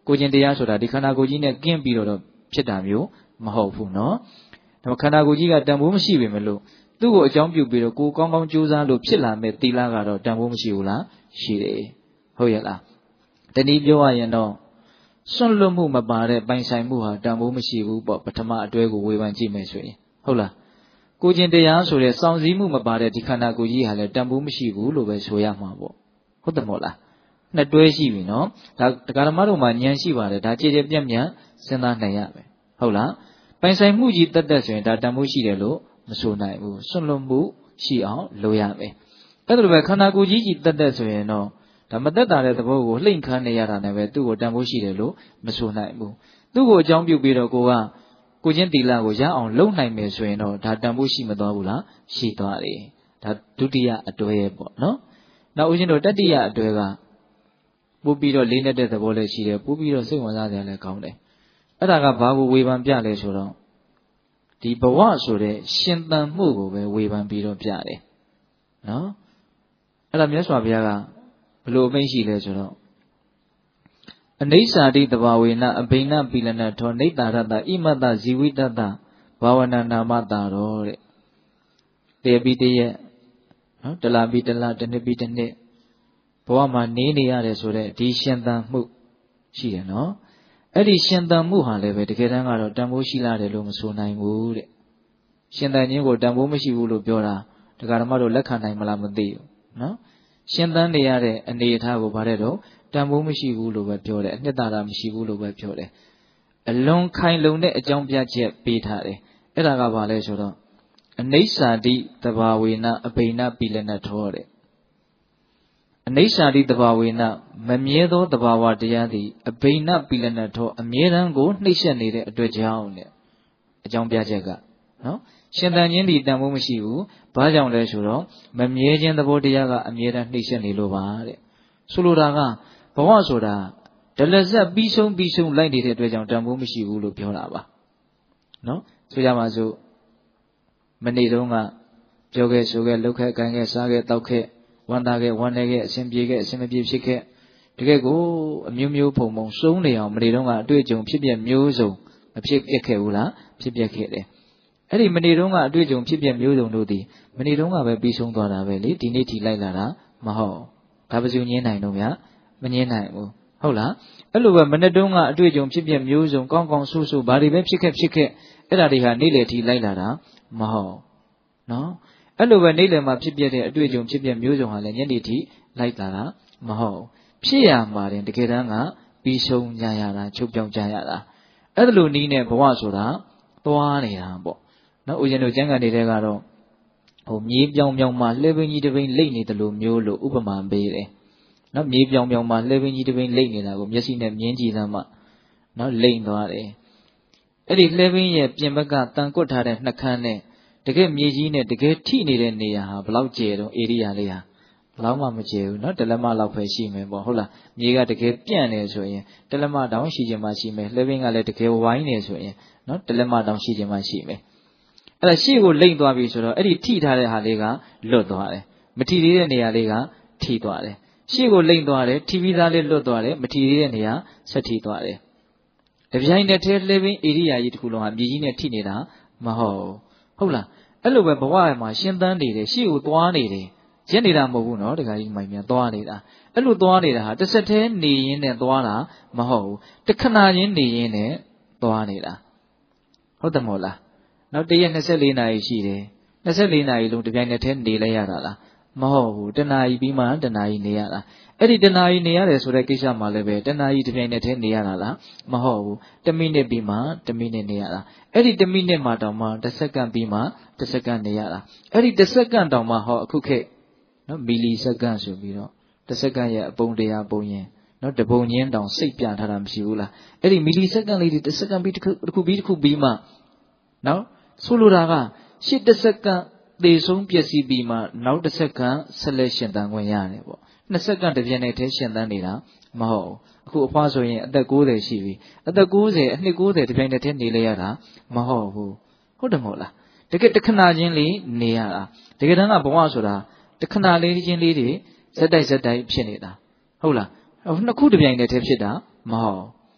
ကိုကျင်တရားဆိုတာဒီခန္ဓာကိုယ်ကြီးနဲ့ကင်းပြီးတော့ဖြစ်တာမျိုးမဟုတ်ဘူးနော်ဒါမှခန္ဓာကိုယ်ကြီးကတန်ဖိုးမရှိပေမဲ့လို့သူ့ကိုအကြောင်းပြုပြီးတော့ကိုကောင်းကောင်းကြိုးစားလို့ဖြစ်လာမဲ့သီလကတော့တန်ဖိုးမရှိဘူးလားရှိတယ်ဟုတ်ရဲ့လားတနည်းပြောရရင်တော့စွန့်လွတ်မှုမပါတဲ့ပိုင်ဆိုင်မှုဟာတန်ဖိုးမရှိဘူးပေါ့ပထမအတွဲကိုဝေဖန်ကြည့်မယ်ဆိုရင်ဟုတ်လားကိုကျင်တရားဆိုတဲ့စောင့်စည်းမှုမပါတဲ့ဒီခန္ဓာကိုယ်ကြီးဟာလည်းတန်ဖိုးမရှိဘူးလို့ပဲဆိုရမှာပေါ့ဟုတ်တယ်မို့လားနှစ်တွဲရှိပြီနော်ဒါတရားဓမ္မတို့မှာဉာဏ်ရှိပါတယ်ဒါကြည်ကြပြန့်ပြန့်စဉ်းစားနိုင်ရမယ်ဟုတ်လားပိုင်ဆိုင်မှုကြီးတက်တက်ဆိုရင်ဒါတန်ဖိုးရှိတယ်လို့မဆိုနိုင်ဘူးစွန့်လွတ်မှုရှိအောင်လုပ်ရမယ်အဲ့ဒါလိုပဲခန္ဓာကိုယ်ကြီးတက်တက်ဆိုရင်တော့ဒါမသက်တာတဲ့သဘောကိုလှိမ့်ခမ်းနေရတာနဲ့ပဲသူ့ကိုတန်ဖိုးရှိတယ်လို့မဆိုနိုင်ဘူးသူ့ကိုအကြောင်းပြုပြီးတော့ကိုချင်းတီလာကိုရအောင်လုပ်နိုင်မယ်ဆိုရင်တော့ဒါတန်ဖိုးရှိမသွားဘူးလားရှိသွားတယ်ဒါဒုတိယအတွဲပေါ့နော်နောက်ဦးဇင်းတို့တတိယအတွဲကပို့ပြီးတော့လေးနေတဲ့သဘောလည်းရှိတယ်ပို့ပြီးတော့စိတ်ဝင်စားတယ်လည်းကောင်းတယ်အဲ့ဒါကဘာကိုဝေဖန်ပြလဲဆိုတော့ဒီဘဝဆိုတဲ့ရှင်သန်မှုကိုပဲဝေဖန်ပြီးတော့ပြတယ်နော်အဲ့ဒါမြတ်စွာဘုရားကဘလို့အမိန့်ရှိလဲဆိုတော့အနိစ္စတိတဘာဝေနအဘိနပိလနထောနေတ္တာရတ္တဣမတ္တဇီဝိတ္တဘာဝနာနာမတာရောတဲ့တရပြီးတရက်နော်တလားပြီးတလားတစ်နှစ်ပြီးတစ်နှစ်ဘဝမှာနေရတယ်ဆိုတဲ့ဒီရှင်သန်မှုရှိတယ်နော်အဲ့ဒီရှင်သန်မှုဟာလည်းပဲတကယ်တမ်းကတော့တန်ဖိုးရှိလာတယ်လို့မဆိုနိုင်ဘူးတဲ့ရှင်သန်ခြင်းကိုတန်ဖိုးမရှိဘူးလို့ပြောတာတရားဓမ္မတို့လက်ခံနိုင်မလားမသိဘူးနော်ရှင်သန်နေရတဲ့အနေအထားကိုဗါတဲ့တော့တန်ဖိုးမရှိဘူးလို့ပဲပြောတယ်အနှစ်သာရမရှိဘူးလို့ပဲပြောတယ်အလွန်ခိုင်လုံတဲ့အကြောင်းပြချက်ပေးထားတယ်အဲ့ဒါကဘာလဲဆိုတော့အနိစ္စတိတဘာဝေနအဘိနပိလနထောတဲ့အနိစ္စတိတဘာဝေနမမြဲသောတဘာဝတရားသည်အဘိနပိလနထောအမြဲတမ်းကိုနှိမ့်ဆက်နေတဲ့အတွက်ကြောင့်နဲ့အကြောင်းပြချက်ကနော်ရှင်သန်ခြင်းဒီတန်ဖိုးမရှိဘူးဘာကြောင့်လဲဆိုတော့မမြဲခြင်းသဘောတရားကအမြဲတမ်းနှိမ့်ဆက်နေလို့ပါတဲ့ဆိုလိုတာကဘဝဆိုတာဒလဇက်ပြီးဆုံးလိုက်နေတဲ့အတွက်ကြောင့်တန်ဖိုးမရှိဘူးလို့ပြောတာပါနော်ဆိုကြပါစို့မနေ့တုန်းကပြောခဲ့ဆိုခဲ့လှုပ်ခဲ့ကိုင်းခဲ့စားခဲ့တောက်ခဲ့ဝမ်းသာခဲ့ဝမ်းနည်းခဲ့အစဉ်ပြေခဲ့အစဉ်မပြေဖြစ်ခဲ့တကယ်ကိုအမျိုးမျိုးဖုံဖုံစုံနေအောင်မနေ့တုန်းကအတွေ့အကြုံဖြစ်ပျက်မျိုးစုံမဖြစ်ပျက်ခဲ့ဘူးလားဖြစ်ပျက်ခဲ့တယ်အဲ့ဒီမနေ့တုန်းကအတွေ့အကြုံဖြစ်ပျက်မျိုးစုံတို့သည်မနေ့တုန်းကပဲပြီးဆုံးသွားတာပဲလေဒီနေ့ထိလိုက်လာတာမဟုတ်ဒါပစုညင်းနိုင်တော့ဗျာမငင်းနိုင်ဘူးဟုတ်လားအဲ့လိုပဲမနေ့တုန်းကအတွေ့အကြုံဖြစ်ပျက်မျိုးစုံကောင်းကောင်းဆိုးဆိုးဘာတွေပဲဖြစ်ခဲ့အဲ့ဒါတွေဟာနေ့လေထိလိုက်လာတာမဟုတ်နော်အဲ့လိုပဲနေ့လယ်မှာဖြစ်ပျက်တဲ့အတွေ့အကြုံဖြစ်ပျက်မျိုးစုံဟာလည်းညနေထိလိုက်လာတာမဟုတ်ဖြစ်ရမှာတင်တကယ်တမ်းကပြီးဆုံးကြရတာချုပ်ပြောင်းကြရတာအဲ့လိုနည်းနဲ့ဘဝဆိုတာသွားနေတာပေါ့နော်ဦးဇင်းတို့ကျမ်းဂန်တွေကတော့မြေပြောင်ပြောင်မှာလှဲပင်ကြီးတစ်ပင်လိမ့်နေတယ်လို့မျိုးလို့ဥပမာပေးတယ်နော်မြေပြောင်ပြောင်မှာလှဲပင်ကြီးတစ်ပင်လိမ့်နေတာကိုမျက်စိနဲ့မြင်ကြည့်သမှနော်လိမ့်သွားတယ်အဲ့ဒီလှဲပင်ရဲ့ပြင်ဘက်ကတန်ကွတ်ထားတဲ့နှခမ်းနဲ့တကယ်မြေကြီးနဲ့တကယ်ထိနေတဲ့နေရာဟာဘလောက်ကျယ်တော့ဧရိယာလေးဟာဘလောက်မှမကျယ်ဘူးနော်တလက်မလောက်ပဲရှိမယ်ပေါ့ဟုတ်လားမြေကတကယ်ပြန့်နေဆိုရင်တလက်မတောင်ရှိခြင်းမှရှိမယ်လှဲပင်ကလည်းတကယ်ဝိုင်းနေဆိုရင်နော်တလက်မတောင်ရှိခြင်းမှရှိမယ်အဲ့ဒါရှေ့ကိုလိမ့်သွားပြီဆိုတော့အဲ့ဒီထိထားတဲ့ဟာလေးကလွတ်သွားတယ်မထိသေးတဲ့နေရာလေးကထိသွားတယ်ရှေ့ကိုလိမ့်သွားတယ်ထိပြီးသားလေးလွတ်သွားတယ်မထိသေးတဲ့နေရာဆက်ထိသွားတယ်တပြိုင်တည်းထဲလှဲပင်ဧရိယာကြီးတစ်ခုလုံးဟာမြေကြီးနဲ့ထိနေတာမဟုတ်လားအဲ့လိုပဲဘဝမှာရှင်းသန်းနေတယ်ရှေ့ကိုသွားနေတယ်ရက်နေတာမဟုတ်ဘူးနော်တခါကြီးမိုင်မြန်သွားနေတာအဲ့လိုသွားနေတာဟာတစ်ဆက်တည်းနေရင်းနဲ့သွားတာမဟုတ်ဘူးတခဏချင်းနေရင်းနဲ့သွားနေတာဟုတ်တယ်မို့လားနောက်တရက်24နာရီရှိတယ်24နာရီလုံးတပြိုင်တည်းနေလိုက်ရတာလားမဟုတ်ဘူးတနာရီပြီးမှတနာရီနေရတာအဲ့ဒီတနာရီနေရတယ်ဆိုတဲ့ကိစ္စမှာလည်းပဲတနာရီတပြိုင်တည်းနေရတာလားမဟုတ်ဘူး1မိနစ်ပြီးမှ1မိနစ်နေရတာအဲ့ဒီ1မိနစ်မှတောင်မှ1စက္ကန့်ပြီးမှ1စက္ကန့်နေရတာအဲ့ဒီ1စက္ကန့်တောင်မှဟောအခုခေတ်နော်မီလီစက္ကန့်ဆိုပြီးတော့1စက္ကန့်ရဲ့အပုံတရားပုံရင်နော်တပုံချင်းတောင်စိတ်ပြထားတာမရှိဘူးလားအဲ့ဒီမီလီစက္ကန့်လေးဒီ1စက္ကန့်ပြီးတစ်ခုပြီးမှနော်ဆိုလိုတာကရှစ်1စက္ကန့်သေဆုံးပျက်စီးပြီးမှနောက်1စက္ကန့်ဆက်လက်ရှင်သန်ခွင့်ရတယ်ပေါ့2စက္ကန့်တစ်ပြည့်နဲ့တည်းရှင်သန်နေတာမဟုတ်အခုအဖွားဆိုရင်အသက်60ရှိပြီအသက်60အနှစ်60တစ်ပြိုင်တည်းနေလဲရတာမဟုတ်ဘူးဟုတ်တယ်မဟုတ်လားတကယ်တခဏချင်းလေးနေရတာတကယ်တမ်းကဘဝဆိုတာတခဏလေးချင်းလေးတွေဇက်တိုက်ဖြစ်နေတာဟုတ်လားနှစ်ခုတစ်ပြိုင်တည်းဖြစ်တာမဟုတ်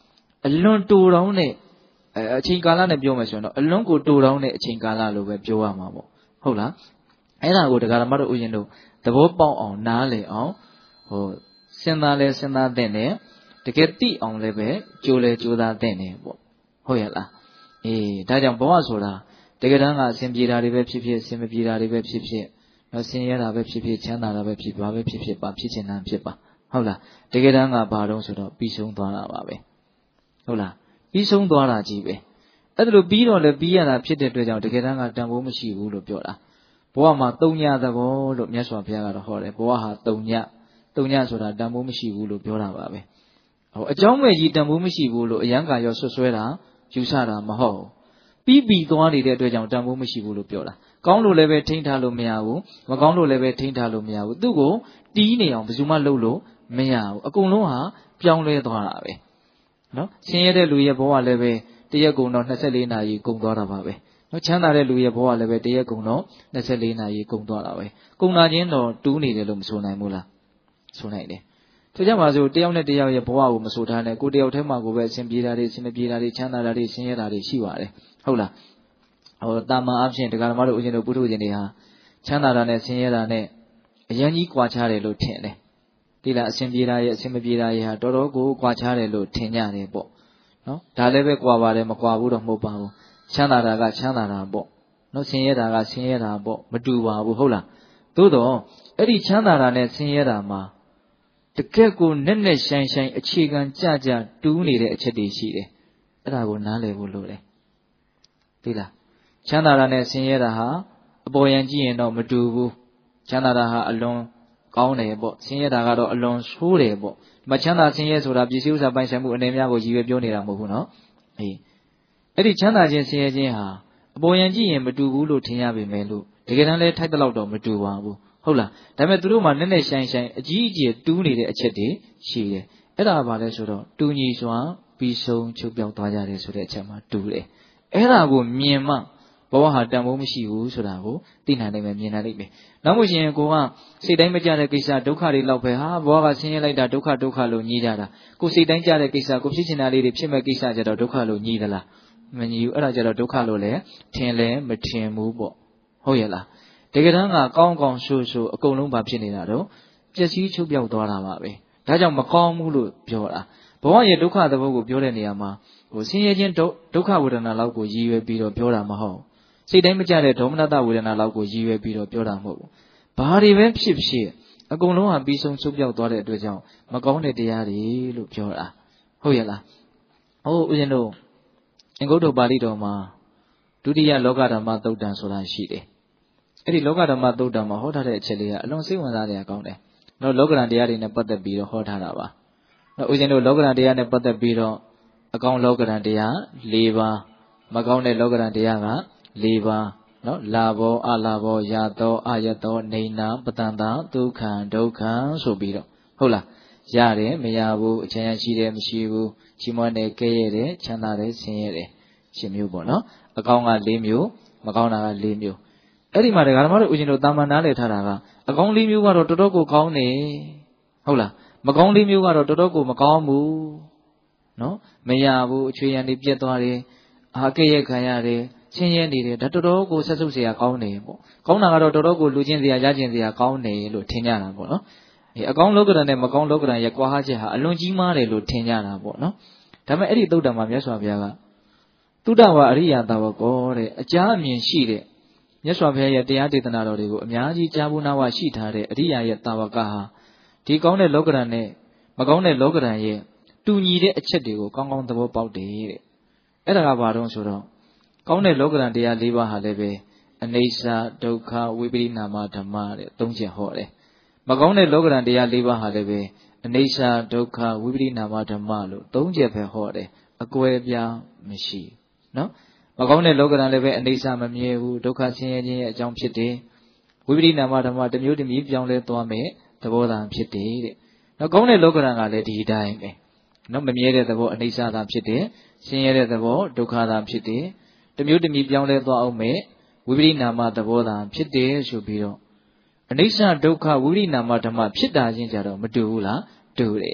alone to round it, a chinkala and biomason, alone go to round it, chinkala over bioamamo. Hola, and I would have got a mother Ujino, the boat on Nale on, or Sendale Senda Dene, to get tea on Lebe, Jule Juda Dene. Hoyala. Tajam Boasola, the Gadanga, Simbira River Pipi, Simbira River Pipi, no Senior Pipi, Chana Pipi, Pipi, Pipi, and Pipa. Hola, the Gadanga Baron Soda, Pisum Dona Babe. Hola, Pisum Dona Jibe. That will be on the beer and pitted to the Gadanga Dambushi Ulu Piola. Boama, Tonya, the wall of Yaswa Piaga, Hole, Boaha, Tonya Soda, Dambushi Ulu Piola Babe. Oh, a John Way Dambushi Ulu, a younger Yososwera. Jusara Maho. Bibi the one there to Jam Tambu Mishibulu Piola. Gondo leve Tintalo Miao, Magondo leve Tintalo Miao, Dugo, Dini on Zuma Lolo, Miao, a Guloha, Pianle Dorabe. No, Signore Louis Boa leve, Diago no Nacelina, you Gundora Babe. No Chanare Louis Boa leve, Diago no, Nacelina, you Gundora. Gunajin or Duni de Lum Sunamula. Sunade. To Yamazu, Diana Dia Boa, Masutana, good deal Temago, Simbira, Simbira, Chana, Sierra, Shiva. Hola. Our Dama absent the Garamado in the Budu in the Chana, Sierra, a Yanni Quachare Lutene. Dila Simbira, Simbira, Dorogo, Quachare Lutenia, Bo. No, Talebe Quavare, Maquawood of Mobile, Chana, Bo. No Sierra, Bo, Madua, Hola. Dodo, Eddie Chana, Sierra, Ma. The Keko Nene Shine a chicken jaja do need a chedi she. And I will not live with Dila. Chanarane Sierra ha, a boy and G and no Madubu. Chanaraha alone, Gaunebo, Sierra alone, Surebo. Machana Sierra would have used by some name was you Jonira Mohuno. Eh. Eddie Chana Sierra, a boy and G and Madubu Lutia Melu. They get a title out of Madubu. Hola, Dametuma Nene Shine, a G do need a chetty, she. Era Valesoro, do ye swan, be so chubel toya so that chama do it. Era go miema, Boha Damomishi, Sodavo, Dina Menalibe. Namushi go on, say Damaja Kisa, Dokari Lopeha, Boga singing like that Doka Dokalo Nidara. Go see Danja Kisa, go Cincinnati, Chima Kisa, Dokalo Nidala. When you are Dokalo le, Tenle, Matimubo. Hoyala. Tegeranga, Gong Shushu, a Golum Babsinado, just you to build Dora. Tajam Macom Mulu, Piola. But why you Doka the Vogu Piolaniama, who see agent Doka would an allow you a bit of Piola Maho. See Damaja Dominata would an allow you a bit of Piola Mo. Bahari web ship she, a Golum and Bison Subia Dora to Jam, Macone Diari, Lupiola. Hoyala. Oh, you know, and go to Balidoma. Do the Logada Mato dance or she. Eddie Logada Mato Dama, hot at Chelia, along see one that they account. No Logan Diari in a butter beer hot harava. No, we know Logan Diana butter beer, account Logan Dia, Leva, Magone Logan Diaga, Leva, no, Lavo, Alavo, Yato, Ayato, Nina, Patanda, Dukan, Dokan, Sobiro. Hola, Yare, Miyabu, Chanchide, Mishibu, Chimone, Kayere, Chanare, Siere, Chimubo, no? Account Limu, Magona Limu. Eddie Madagamar, we know Damanale Taraga. A gongli mu are Totoko Kaune. Hola, Magongli mu are Totoko Macamu. No, Mayabu, Tree and the Pietari, Hake Kayare, Chinyani, Tatoko, Sasusia Kaune. Kona Totoko, Lugin the Ajajin the Akaune, Lutiana, no? A gong local and a Macon local and Yaquahaja, a Longimare, Lutiana, no? Tama Eddie Dodama Yaswabiaga. Tudawa Ria Dawako, a Jamian Shide. Yes, I have the Antitanado, Yaji Jabunawa Shitare, Ria Tawakaha, Ticone Lograne, Magone Lograne, 2 needed a chetty, come on the about the Edabadon Suro. Cone Logran de Aliva Halebe, and Nesa, Doka, Wibina Matamare, Donja Hore. Magone Logran de Aliva Halebe, and Nesa, Doka, Wibina Matamalo, Donja Hore, a Guevia Mishi. No? Magone Logan Leve and Nisa Mamie, Doka Sini, a jump city. Wibina Matama, the mutim, young little me, the Bodan city. No Gone Logan and let he die me. No Mamie the Bo Nisa Dam city, Senior the Bo, Doka Dam city. The mutim, young little me, Wibina Mata Bodan city should be. And Nisa Doka Wibina Matama, Pita Jinjaro, Madula, do it.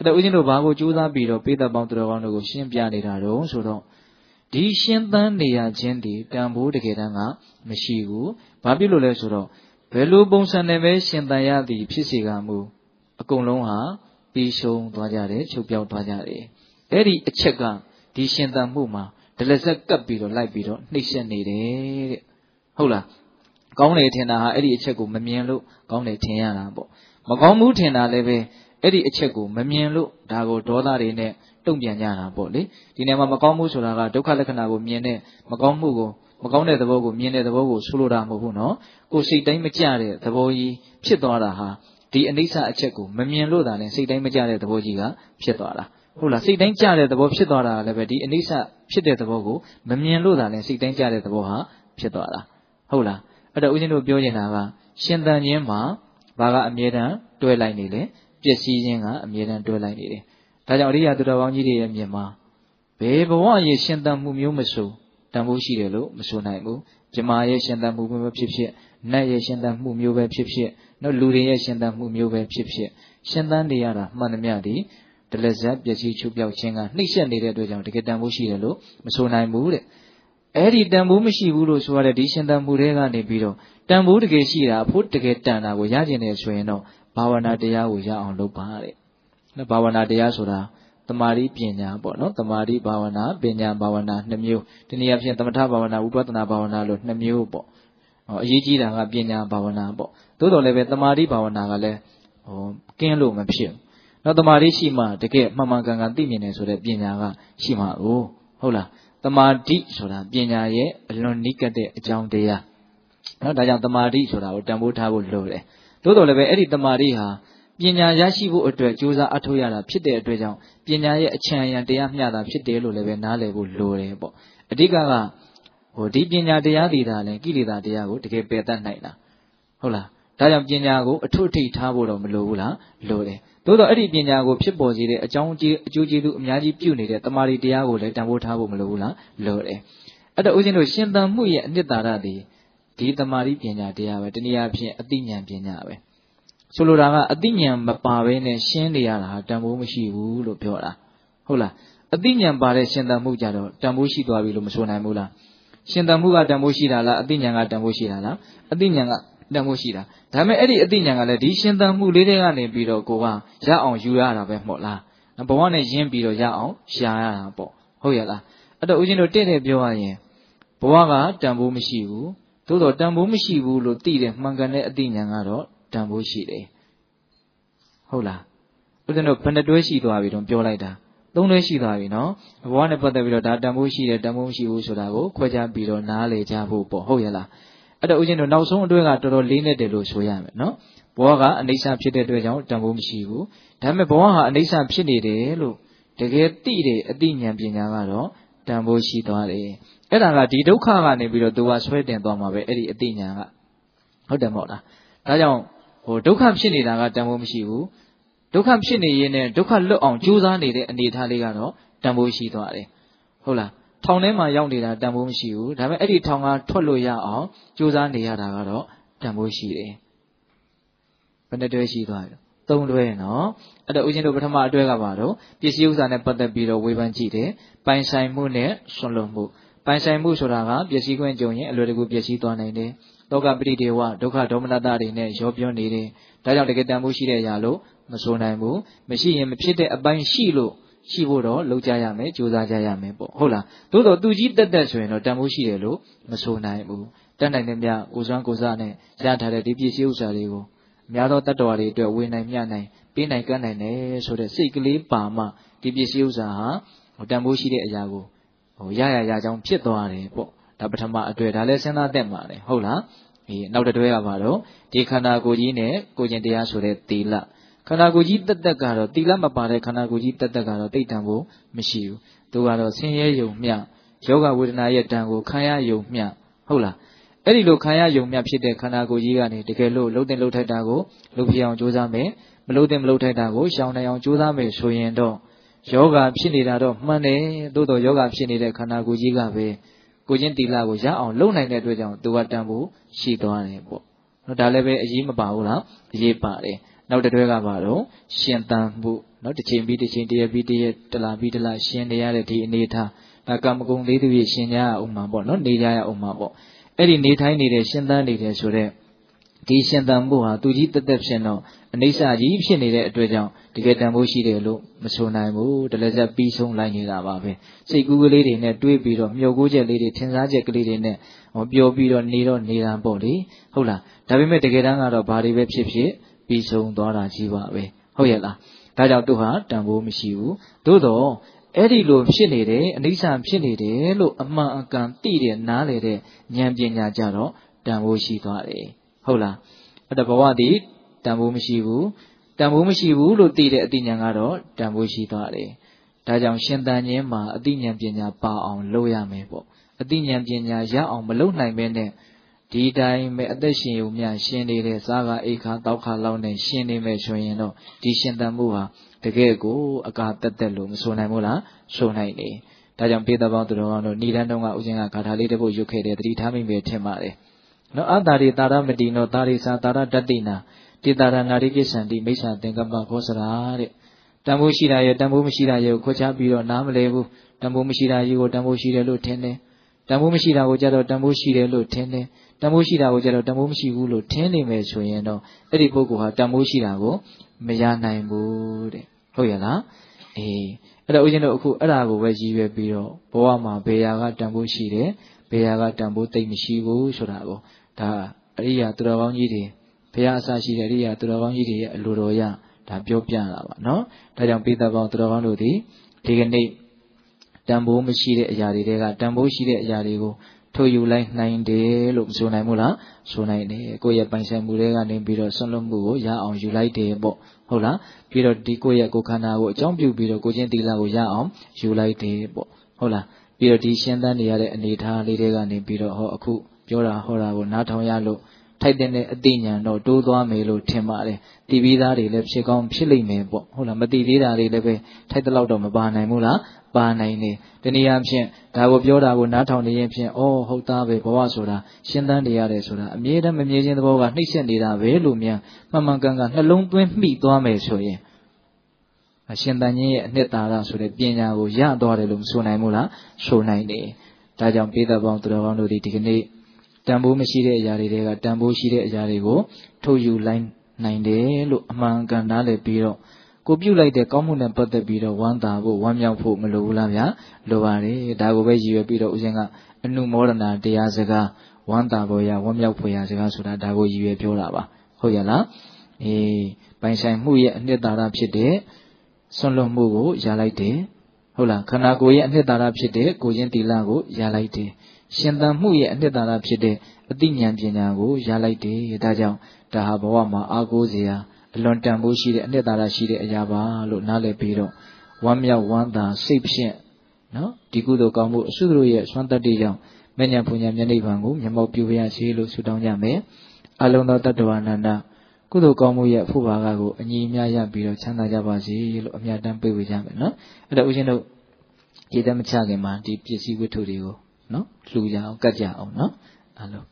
အဲ့တော့ဦးဇင်းတို့ဘာကိုကြိုးစားပြီးတော့ပိဋကပေါင်းသူတော်ကောင်းတို့ကိုရှင်းပြနေတာတော့ဆိုတော့ဒီရှင်းသန်းနေရခြင်းဒီတန်ဖိုးတကယ်တမ်းကမရှိဘူးဘာဖြစ်လို့လဲဆိုတော့ဘယ်လိုပုံစံနဲ့ပဲရှင်သန်ရသည်ဖြစ်စေကမူအကုန်လုံးဟာပြီးရှုံးသွားကြတယ်ချုပ်ပြောက်သွားကြတယ်အဲ့ဒီအချက်ကဒီရှင်သန်မှုမှာဒလဆက်ကပ်ပြီးတော့လိုက်ပြီးတော့နှိမ့်ဆက်နေတယ်တဲ့ဟုတ်လားကောင်းတယ်ထင်တာဟာအဲ့ဒီအချက်ကိုမမြင်လို့ကောင်းတယ်ထင်ရတာပေါ့မကောင်းဘူးထင်တာလည်းပဲအဲ့ဒီအချက်ကိုမမြင်လို့ဒါကိုဒေါသတွေနဲ့တုံ့ပြန်ကြတာပေါ့လေဒီနေရာမှာမကောင်းမှုဆိုတာကဒုက္ခလက္ခဏာကိုမြင်တဲ့မကောင်းမှုကိုမကောင်းတဲ့သဘောကိုမြင်တဲ့သဘောကိုဆိုလိုတာမဟုတ်ဘူးနော်ကိုယ်စိတ်တိုင်းမကြတဲ့သဘောကြီးဖြစ်သွားတာဟာဒီအနိစ္စအချက်ကိုမမြင်လို့သာလည်းစိတ်တိုင်းမကြတဲ့သဘောကြီးကဖြစ်သွားတာဟုတ်လားစိတ်တိုင်းကြတဲ့သဘောဖြစ်သွားတာလည်းပဲဒီအနိစ္စဖြစ်တဲ့သဘောကိုမမြင်လို့သာလည်းစိတ်တိုင်းကြတဲ့သဘောဟာဖြစ်သွားတာဟုတ်လားအဲ့တော့ဦးဇင်းတို့ပြောနေတာကရှင်သန်ခြင်းမှာဘာကအမြဲတမ်းတွဲလိုက်နေလေပျက်စီးခြင်းကအမြဲတမ်းတွဲလိုက်နေတယ်ဒါကြောင့်အရိယာသူတော်ကောင်းကြီးတွေရဲ့မြင်မှာဘယ်ဘဝရဲ့ရှင်သန်မှုမျိုးမဆိုတန်ဖိုးရှိတယ်လို့မဆိုနိုင်ဘူးဇမားရဲ့ရှင်သန်မှုမျိုးပဲဖြစ်ဖြစ်နတ်ရဲ့ရှင်သန်မှုမျိုးပဲဖြစ်ဖြစ်နော်လူတွေရဲ့ရှင်သန်မှုမျိုးပဲဖြစ်ဖြစ်ရှင်သန်နေရတာမှန်သမျှဒီဒလဇတ်ပျက်စီးချုပ်ပြောက်ခြင်းကနှိမ့်ဆက်နေတဲ့အတွက်ကြောင့်တကယ်တန်ဖိုးရှိတယ်လို့မဆိုနိုင်ဘူးတဲ့အဲ့ဒီတန်ဖိုးမရှိဘူးလို့ဆိုရတဲ့ဒီရှင်သန်မှုတွေကနေပြီးတော့တန်ဖိုးတကယ်ရှိတာအဖို့တကယ်တန်တာကိုရကျင်တယ်ဆိုရင်တော့ဘာဝနာတရားကိုရအောင်လုပ်ပါတဲ့နော်ဘာဝနာတရားဆိုတာတမာတိပညာပေါ့နော်တမာတိဘာဝနာပညာဘာဝနာ2မျိုးဒီနေရာဖြင့်သမထဘာဝနာဝိပဿနာဘာဝနာလို့2မျိုးပေါ့အရေးကြီးတာကပညာဘာဝနာပေါ့သို့တော်လည်းပဲတမာတိဘာဝနာကလည်းကင်းလို့မဖြစ်ဘူးနော်တမာတိရှိမှတကယ်မှန်မှန်ကန်ကန်သိမြင်နေဆိုတဲ့ပညာကရှိမှာဟုတ်လားတမာတိဆိုတာပညာရဲ့အလွန်နိကတဲ့အကြောင်းတရားနော်ဒါကြောင့်တမာတိဆိုတာကိုတန်ဖိုးထားဖို့လိုတယ်သို့တော်လည်းပဲအဲ့ဒီတမာတိဟာပညာရရှိဖို့အတွက်ကြိုးစားအထောက်ရတာဖြစ်တဲ့အတွက်ကြောင့်ပညာရဲ့အချမ်းအရံတရားမျှတာဖြစ်တယ်လို့လည်းပဲနားလည်ဖို့လိုတယ်ပေါ့အဓိကဒီပညာတရားတွေဒါလည်းကိလေသာတရားကိုတကယ်ပယ်တတ်နိုင်တာဟုတ်လားဒါကြောင့်ပညာကိုအထွတ်အထိပ်ထားဖို့တော့မလိုဘူးလားလိုတယ်သို့တော့အဲ့ဒီပညာကိုဖြစ်ပေါ်စေတဲ့အကြောင်းအကျိုးကျေးဇူးအများကြီးပြုနေတဲ့တမာတိတရားကိုလည်းတန်ဖိုးထားဖို့မလိုဘူးလားလိုတယ်အဲ့တော့ဦးဇင်းတို့ရှင်သန်မှုရဲ့အနှစ်သာရတွေဒီတမာတိပညာတရားပဲတနည်းအားဖြင့်အသိဉာဏ်ပညာပဲဆိုလိုတာကအသိဉာဏ်မပါဘဲနဲ့ရှင်းနေရတာဟာတန်ဖိုးမရှိဘူးလို့ပြောတာဟုတ်လားအသိဉာဏ်ပါတဲ့ရှင်သန်မှုကြတော့တန်ဖိုးရှိသွားပြီလို့မဆိုနိုင်ဘူးလားရှင်သန်မှုကတန်ဖိုးရှိတာလားအသိဉာဏ်ကတန်ဖိုးရှိတာလားအသိဉာဏ်ကတန်ဖိုးရှိတာဒါပေမဲ့အဲ့ဒီအသိဉာဏ်ကလည်းဒီရှင်သန်မှုလေးတွေကနေပြီးတော့ကိုကရအောင်ယူရတာပဲမဟုတ်လားဘဝနဲ့ရင်းပြီးတော့ရအောင်ရှာရတာပေါ့ဟုတ်ရဲ့လားအဲ့တော့ဦးဇင်းတို့တဲ့ပြောရရင်ဘဝကတန်ဖိုးမရှိဘူးသို့တော့တန်ဖိုးမရှိဘူးလို့သိတယ်မှန်ကန်တဲ့အသိဉာဏ်ကတော့တန်ဖိုးရှိတယ်ဟုတ်လားဦးဇင်းတို့ဘယ်နှတွဲရှိသွားပြီတော့ပြောလိုက်တာ3တွဲရှိသွားပြီနော်ဘဝနဲ့ပတ်သက်ပြီးတော့ဒါတန်ဖိုးရှိတယ်တန်ဖိုးမရှိဘူးဆိုတာကိုခွဲခြားပြီးတော့နားလည်ကြဖို့ပေါ့ဟုတ်ရဲ့လားအဲ့တော့ဦးဇင်းတို့နောက်ဆုံးအတွဲကတော်တော်လေးနဲ့တယ်လို့ဆိုရမယ်နော်ဘဝကအနိစ္စဖြစ်တဲ့အတွက်ကြောင့်တန်ဖိုးမရှိဘူးဒါပေမဲ့ဘဝဟာအနိစ္စဖြစ်နေတယ်လို့တကယ်သိတယ်အသိဉာဏ်ပညာကတော့တန်ဖိုးရှိသွားတယ်အဲ့ဒါကဒီဒုက္ခကနေပြီးတော့သူကဆွဲတင်သွားမှာပဲအဲ့ဒီအသိဉာဏ်ကဟုတ်တယ်မဟုတ်လားဒါကြောင့်ဒုက္ခဖြစ်နေတာကတန်ဖိုးမရှိဘူးဒုက္ခဖြစ်နေရင်နဲ့ဒုက္ခလွတ်အောင်ကြိုးစားနေတဲ့အနေအထားလေးကတော့တန်ဖိုးရှိသွားတယ်ဟုတ်လားထောင်ထဲမှာရောက်နေတာတန်ဖိုးမရှိဘူးဒါပေမဲ့အဲ့ဒီထောင်ကထွက်လို့ရအောင်ကြိုးစားနေရတာကတော့တန်ဖိုးရှိတယ်ဘယ်နှတွဲရှိသွားပြီ3တွဲနော်အဲ့တော့ဦးဇင်းတို့ပထမအတွဲကပါတော့ပစ္စည်းဥစ္စာနဲ့ပတ်သက်ပြီးတော့ဝေဖန်ကြည့်တယ်ပိုင်ဆိုင်မှုနဲ့ဆွလွန်မှုပိုင်ဆိုင်မှုဆိုတာကပစ္စည်းခွင့်ကြုံရင်အလွယ်တကူပစ္စည်းသွားနိုင်တယ်တောကပရိဒေဝဒုက္ခဒေါမနတတွေနဲ့ရောပြောနေတယ်ဒါကြောင့်တကယ်တန်ဖိုးရှိတဲ့အရာလို့မဆိုနိုင်ဘူးမရှိရင်မဖြစ်တဲ့အပိုင်းရှိလို့ရှိဖို့တော့လုပ်ကြရမယ်ကြိုးစားကြရမယ်ပေါ့ဟုတ်လားသို့တော့သူကြီးတက်တက်ဆိုရင်တော့တန်ဖိုးရှိတယ်လို့မဆိုနိုင်ဘူးတတ်နိုင်တဲ့မြကိုစွမ်းကိုစားနဲ့ရထားတဲ့ဒီပစ္စည်းဥစ္စာတွေကိုအများသောတတ္တဝါတွေအတွက်ဝေနိုင်မျှနိုင်ပေးနိုင်ကမ်းနိုင်တယ်ဆိုတဲ့စိတ်ကလေးပါမှဒီပစ္စည်းဥစ္စာဟာတန်ဖိုးရှိတဲ့အရာကိုရကြောင်းဖြစ်သွားတယ်ပေါ့ဒါပထမအတွဲဒါလည်းစဉ်းစားတတ်မှာလေဟုတ်လားနောက်တစ်တွဲကပါတော့ဒီခန္ဓာကိုယ်ကြီးနဲ့ကိုယ်ကျင်တရားဆိုတဲ့သီလခန္ဓာကိုယ်ကြီးတက်တက်ကတော့သီလမပါတဲ့ခန္ဓာကိုယ်ကြီးတက်တက်ကတော့တိတ်တန်ဖို့မရှိဘူးသူကတော့ဆင်းရဲယုံမျှယောဂဝေဒနာရဲ့တန်ကိုခံရယုံမျှဟုတ်လားအဲ့ဒီလိုခံရယုံမျှဖြစ်တဲ့ခန္ဓာကိုယ်ကြီးကနေတကယ်လို့လှုပ်တင်လှုပ်ထိုက်တာကိုလှုပ်ပြအောင်ကြိုးစားမယ်မလှုပ်တင်မလှုပ်ထိုက်တာကိုရှောင်နိုင်အောင်ကြိုးစားမယ်ဆိုရင်တော့ယောဂဖြစ်နေတာတော့မှန်တယ်သို့တော့ယောဂဖြစ်နေတဲ့ခန္ဓာကိုယ်ကြီးကပဲကိုချင်းတီလာကိုရအောင်လုံနိုင်တဲ့အတွက်ကြောင့်သူကတန်ဖို့ရှိသွားတယ်ပေါ့ဒါလည်းပဲအရေးမပါဘူးလားအရေးပါတယ်နောက်တစ်တွဲကပါတော့ရှင်သန်မှုနော်တစ်ချိန်ပြီးတစ်ချိန်တရက်ပြီးတရက်တလားပြီးတလားရှင်နေရတဲ့ဒီအနေထားဒါကံမကုန်သေးသူပြည့်ရှင်ကြရအောင်မှာပေါ့နော်နေကြရအောင်မှာပေါ့အဲ့ဒီနေထိုင်နေတဲ့ရှင်သန်နေတယ်ဆိုတော့ဒီရှင်သန်မှုဟာသူကြီးတက်တက်ဖြစ်တော့အနိစ္စကြီးဖြစ်နေတဲ့အတွက်ကြောင့်တကယ်တန်ဖိုးရှိတယ်လို့မဆိုနိုင်ဘူးတလည်းစပ်ပြီးဆုံးလိုက်နေတာပါပဲစိတ်ကူးကလေးတွေနဲ့တွေးပြီးတော့မျှော်ကိုးချက်လေးတွေထင်ရှားချက်ကလေးတွေနဲ့ပျော်ပြီးတော့နေတာပေါ့လေဟုတ်လားဒါပေမဲ့တကယ်တမ်းကတော့ဘာတွေပဲဖြစ်ဖြစ်ပြီးဆုံးသွားတာကြီးပါပဲဟုတ်ရဲ့လားဒါကြောင့်သူဟာတန်ဖိုးမရှိဘူးသို့တော့အဲ့ဒီလိုဖြစ်နေတယ်အနိစ္စဖြစ်နေတယ်လို့အမှန်အကန်သိတဲ့နားလေတဲ့ဉာဏ်ပညာကြတော့တန်ဖိုးရှိသွားတယ်ဟုတ်လားအဲ့ဒါဘဝတည်တန်ဖိုးမရှိဘူးတန်ဖိုးမရှိဘူးလို့သိတဲ့အသိဉာဏ်ကတော့တန်ဖိုးရှိသွားတယ်ဒါကြောင့်ရှင်သန်ခြင်းမှာအသိဉာဏ်ပညာပါအောင်လုပ်ရမယ်ပေါ့အသိဉာဏ်ပညာရအောင်မလုပ်နိုင်ဘဲနဲ့ဒီတိုင်းပဲအသက်ရှင်ုံမြရှင်နေတဲ့စားကအိခါတောက်ခါလောက်နဲ့ရှင်နေမယ်ဆိုရင်တော့ဒီရှင်သန်မှုဟာတကယ်ကိုအကာတက်လို့မဆိုနိုင်ဘူးလားဆိုနိုင်တယ်ဒါကြောင့်ပေတပေါင်းသူတော်ကောင်းတို့ဏိဒန်းတုံးကဥစဉ်ကဂါထာလေးတစ်ပုဒ်ရွတ်ခဲ့တယ်တတိထားမိပဲထင်ပါတယ်နော်အတာရိတာရမတိနောတာရိသာတာရတတိနာတိတာရနာရိကိစ္ဆန္တိမိစ္ဆာသင်္ကပ္ပခောစရာတဲ့တန်ဖိုးရှိတာရဲ့တန်ဖိုးမရှိတာရဲ့ကိုခွဲခြားပြီးတော့နားမလဲဘူးတန်ဖိုးမရှိတာကြီးကိုတန်ဖိုးရှိတယ်လို့ထင်တယ်တန်ဖိုးမရှိတာကိုကြတော့တန်ဖိုးရှိတယ်လို့ထင်တယ်တန်ဖိုးရှိတာကိုကြတော့တန်ဖိုးမရှိဘူးလို့ထင်နေမယ်ဆိုရင်တော့အဲ့ဒီပုဂ္ဂိုလ်ဟာတန်ဖိုးရှိတာကိုမရနိုင်ဘူးတဲ့ဟုတ်ရဲ့လားအဲ့တော့ဦးဇင်းတို့အခုအဲ့ဒါကိုပဲရည်ရွယ်ပြီးတော့ဘဝမှာဘေယာကတန်ဖိုးရှိတယ်ဘေယာကတန်ဖိုးသိမ့်မရှိဘူးဆိုတာကိုဒါအရိယာသူတော်ကောင်းကြီးတွေဘုရားအစရှိတဲ့အရိယာသူတော်ကောင်းကြီးတွေရဲ့အလိုတော်ရဒါပြောပြတာပါနော်ဒါကြောင့်ပိဿပေါင်းသူတော်ကောင်းတို့ဒီကနေ့တန်ဖိုးမရှိတဲ့အရာတွေကတန်ဖိုးရှိတဲ့အရာတွေကိုထုတ်ယူလိုက်နိုင်တယ်လို့မဆိုနိုင်ဘူးလားဆိုနိုင်တယ်ကိုယ့်ရဲ့ပိုင်ဆိုင်မှုတွေကနေပြီးတော့ဆွန့်လွတ်မှုကိုရအောင်ယူလိုက်တယ်ပေါ့ဟုတ်လားပြီးတော့ဒီကိုယ့်ရဲ့ကိုယ်ခန္ဓာကိုအကြောင်းပြုပြီးတော့ကိုချင်းသီလကိုရအောင်ယူလိုက်တယ်ပေါ့ဟုတ်လားပြီးတော့ဒီရှင်းသန်းနေရတဲ့အနေထားလေးတွေကနေပြီးတော့ဟောအခုပြောတာဟောတာကိုနားထောင်ရလို့ထိုက်တဲ့အသိဉာဏ်တော့တိုးသွားမယ်လို့ထင်ပါတယ်တည်ပြီးသားတွေလည်းဖြစ်ကောင်းဖြစ်လိမ့်မယ်ပေါ့ဟုတ်လားမတည်သေးတာတွေလည်းပဲထိုက်တဲ့လောက်တော့မပါနိုင်ဘူးလားပါနိုင်တယ်တနည်းအားဖြင့်ဒါကိုပြောတာကိုနားထောင်နေရင်ဖြင့်ဟုတ်သားပဲဘဝဆိုတာရှင်းသန်းနေရတယ်ဆိုတာအမြဲတမ်းမမြဲခြင်းသဘောကနှိမ့်ဆက်နေတာပဲလို့များမှန်မှန်ကန်ကန်နှလုံးသွင်းမိသွားမယ်ဆိုရင်ရှင်သန်ခြင်းရဲ့အနှစ်သာရဆိုတဲ့ပညာကိုရသွားတယ်လို့မဆိုနိုင်ဘူးလားဆိုနိုင်တယ်ဒါကြောင့်ပိဿပေါင်းသူတော်ကောင်းတို့ဒီကနေ့တန်ဖိုးမရှိတဲ့အရာတွေကတန်ဖိုးရှိတဲ့အရာတွေကိုထုတ်ယူလိုက်နိုင်တယ်လို့အမှန်ကန်နားလည်ပြီးတော့ကိုပြုတ်လိုက်တဲ့ကောင်းမှုနဲ့ပတ်သက်ပြီးတော့ဝမ်းသာဖို့ဝမ်းမြောက်ဖို့မလိုဘူးလားဗျာလိုပါတယ်ဒါကိုပဲရည်ရွယ်ပြီးတော့ဦးဇင်းကအနုမောဒနာတရားစကားဝမ်းသာဖို့ရဝမ်းမြောက်ဖို့ရစကားဆိုတာဒါကိုရည်ရွယ်ပြောတာပါဟုတ်ရဲ့လားပိုင်ဆိုင်မှုရဲ့အနှစ်သာရဖြစ်တဲ့ဆွန့်လွတ်မှုကိုရလိုက်တယ်ဟုတ်လားခန္ဓာကိုယ်ရဲ့အနှစ်သာရဖြစ်တဲ့ကိုယ်ချင်းသီလကိုရလိုက်တယ်ရှင်သန်မှုရဲ့အနှစ်သာရဖြစ်တဲ့အသိဉာဏ်ပညာကိုရလိုက်တယ်ဒါကြောင့်ဒါဟာဘဝမှာအားကိုးစရာအလွန်တန်ဖိုးရှိတဲ့အနှစ်သာရရှိတဲ့အရာပါလို့နားလည်ပြီးတော့ဝမ်းမြောက်ဝမ်းသာစိတ်ဖြင့်နော်ဒီကုသိုလ်ကောင်းမှုအစုတို့ရဲ့စွမ်းတတ္တိကြောင့်မဉ္ဇဉ်ပူညာမျက်နှိပ်ဗံကိုမျက်မှောက်ပြုပါရစေလို့ဆုတောင်းကြမယ်အလုံးသောတတ္တဝါနန္ဒကုသိုလ်ကောင်းမှုရဲ့ဖို့ပါကကိုအညီအမျှရပြီးတော့ချမ်းသာကြပါစေလို့အမြတ်တမ်းပေးဝေကြမယ်နော်အဲ့တော့ဦးဇင်းတို့ဒီတမချခင်မှာဒီပစ္စည်းဝတ္ထုတွေကိုနော်လှူကြအောင်ကတ်ကြအောင်နော်အားလုံး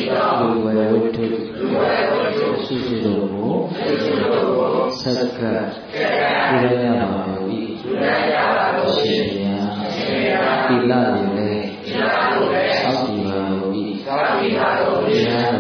လူဝဲဝတ္ထုစုစုတို့ကိုဆက်ကပြုရရပါ၏ရှင်ဗျာသီလတွေလည်းစောင့်တည်ပါလို့၏တရားတော်ကိုလည်း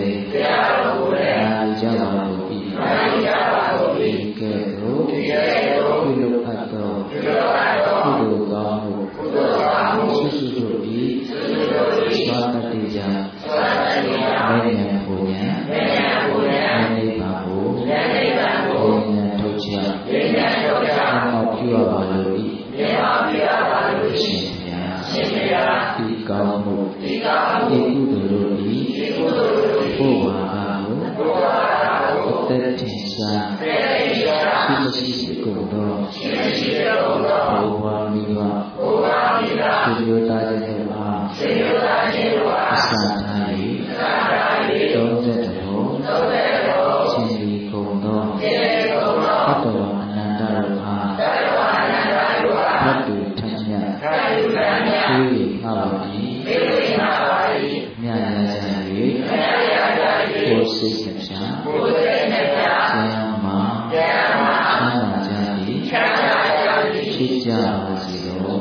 နာကြပါလို့၏ဒီကဲ့သို့ပြုလုပ်အပ်သောကုသိုလ်ကောင်းမှုစုစုတို့သည်သောတတိယမေယံပူညာနိဗ္ဗာန်ကိုဉာဏ်ထုတ်ချမောက်ပြုရပါလို့၏ရှင်ဗျာဒီကောင်းမှုဒီကုသိုလ်တို့သည်ဘုရားကိုအသက်ထင်ရှားရှိကုန်သောဘုရားမိဘသူမျိုးသားခြင်းတို့အားအစထား၍30ဘုံရှင်ဒီကုန်သောဘတ်တော်အနန္တတို့အားဘတ်တူထမ်းမြတ်သူ၏ငါပါ၏မြတ်ရကြ၍ကိုယ်စိတ်နှပြဆရာမှာချမ်းသာကြသည်ဖြစ်ကြပါစေသော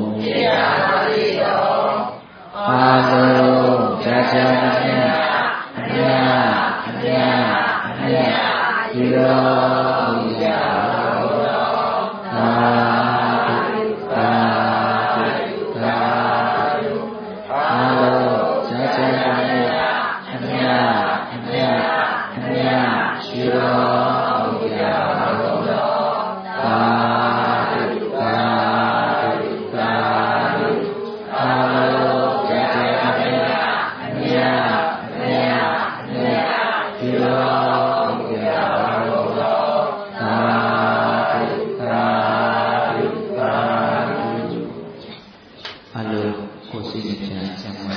အားလုံးကြာကြာမြတ်အမြတ်ဒီတော်ရသာအားလုံးကြာကြာမြတ်အမြတ်ဒီတော်ရကိုယ်စိတ်နှပြချမ်းသာ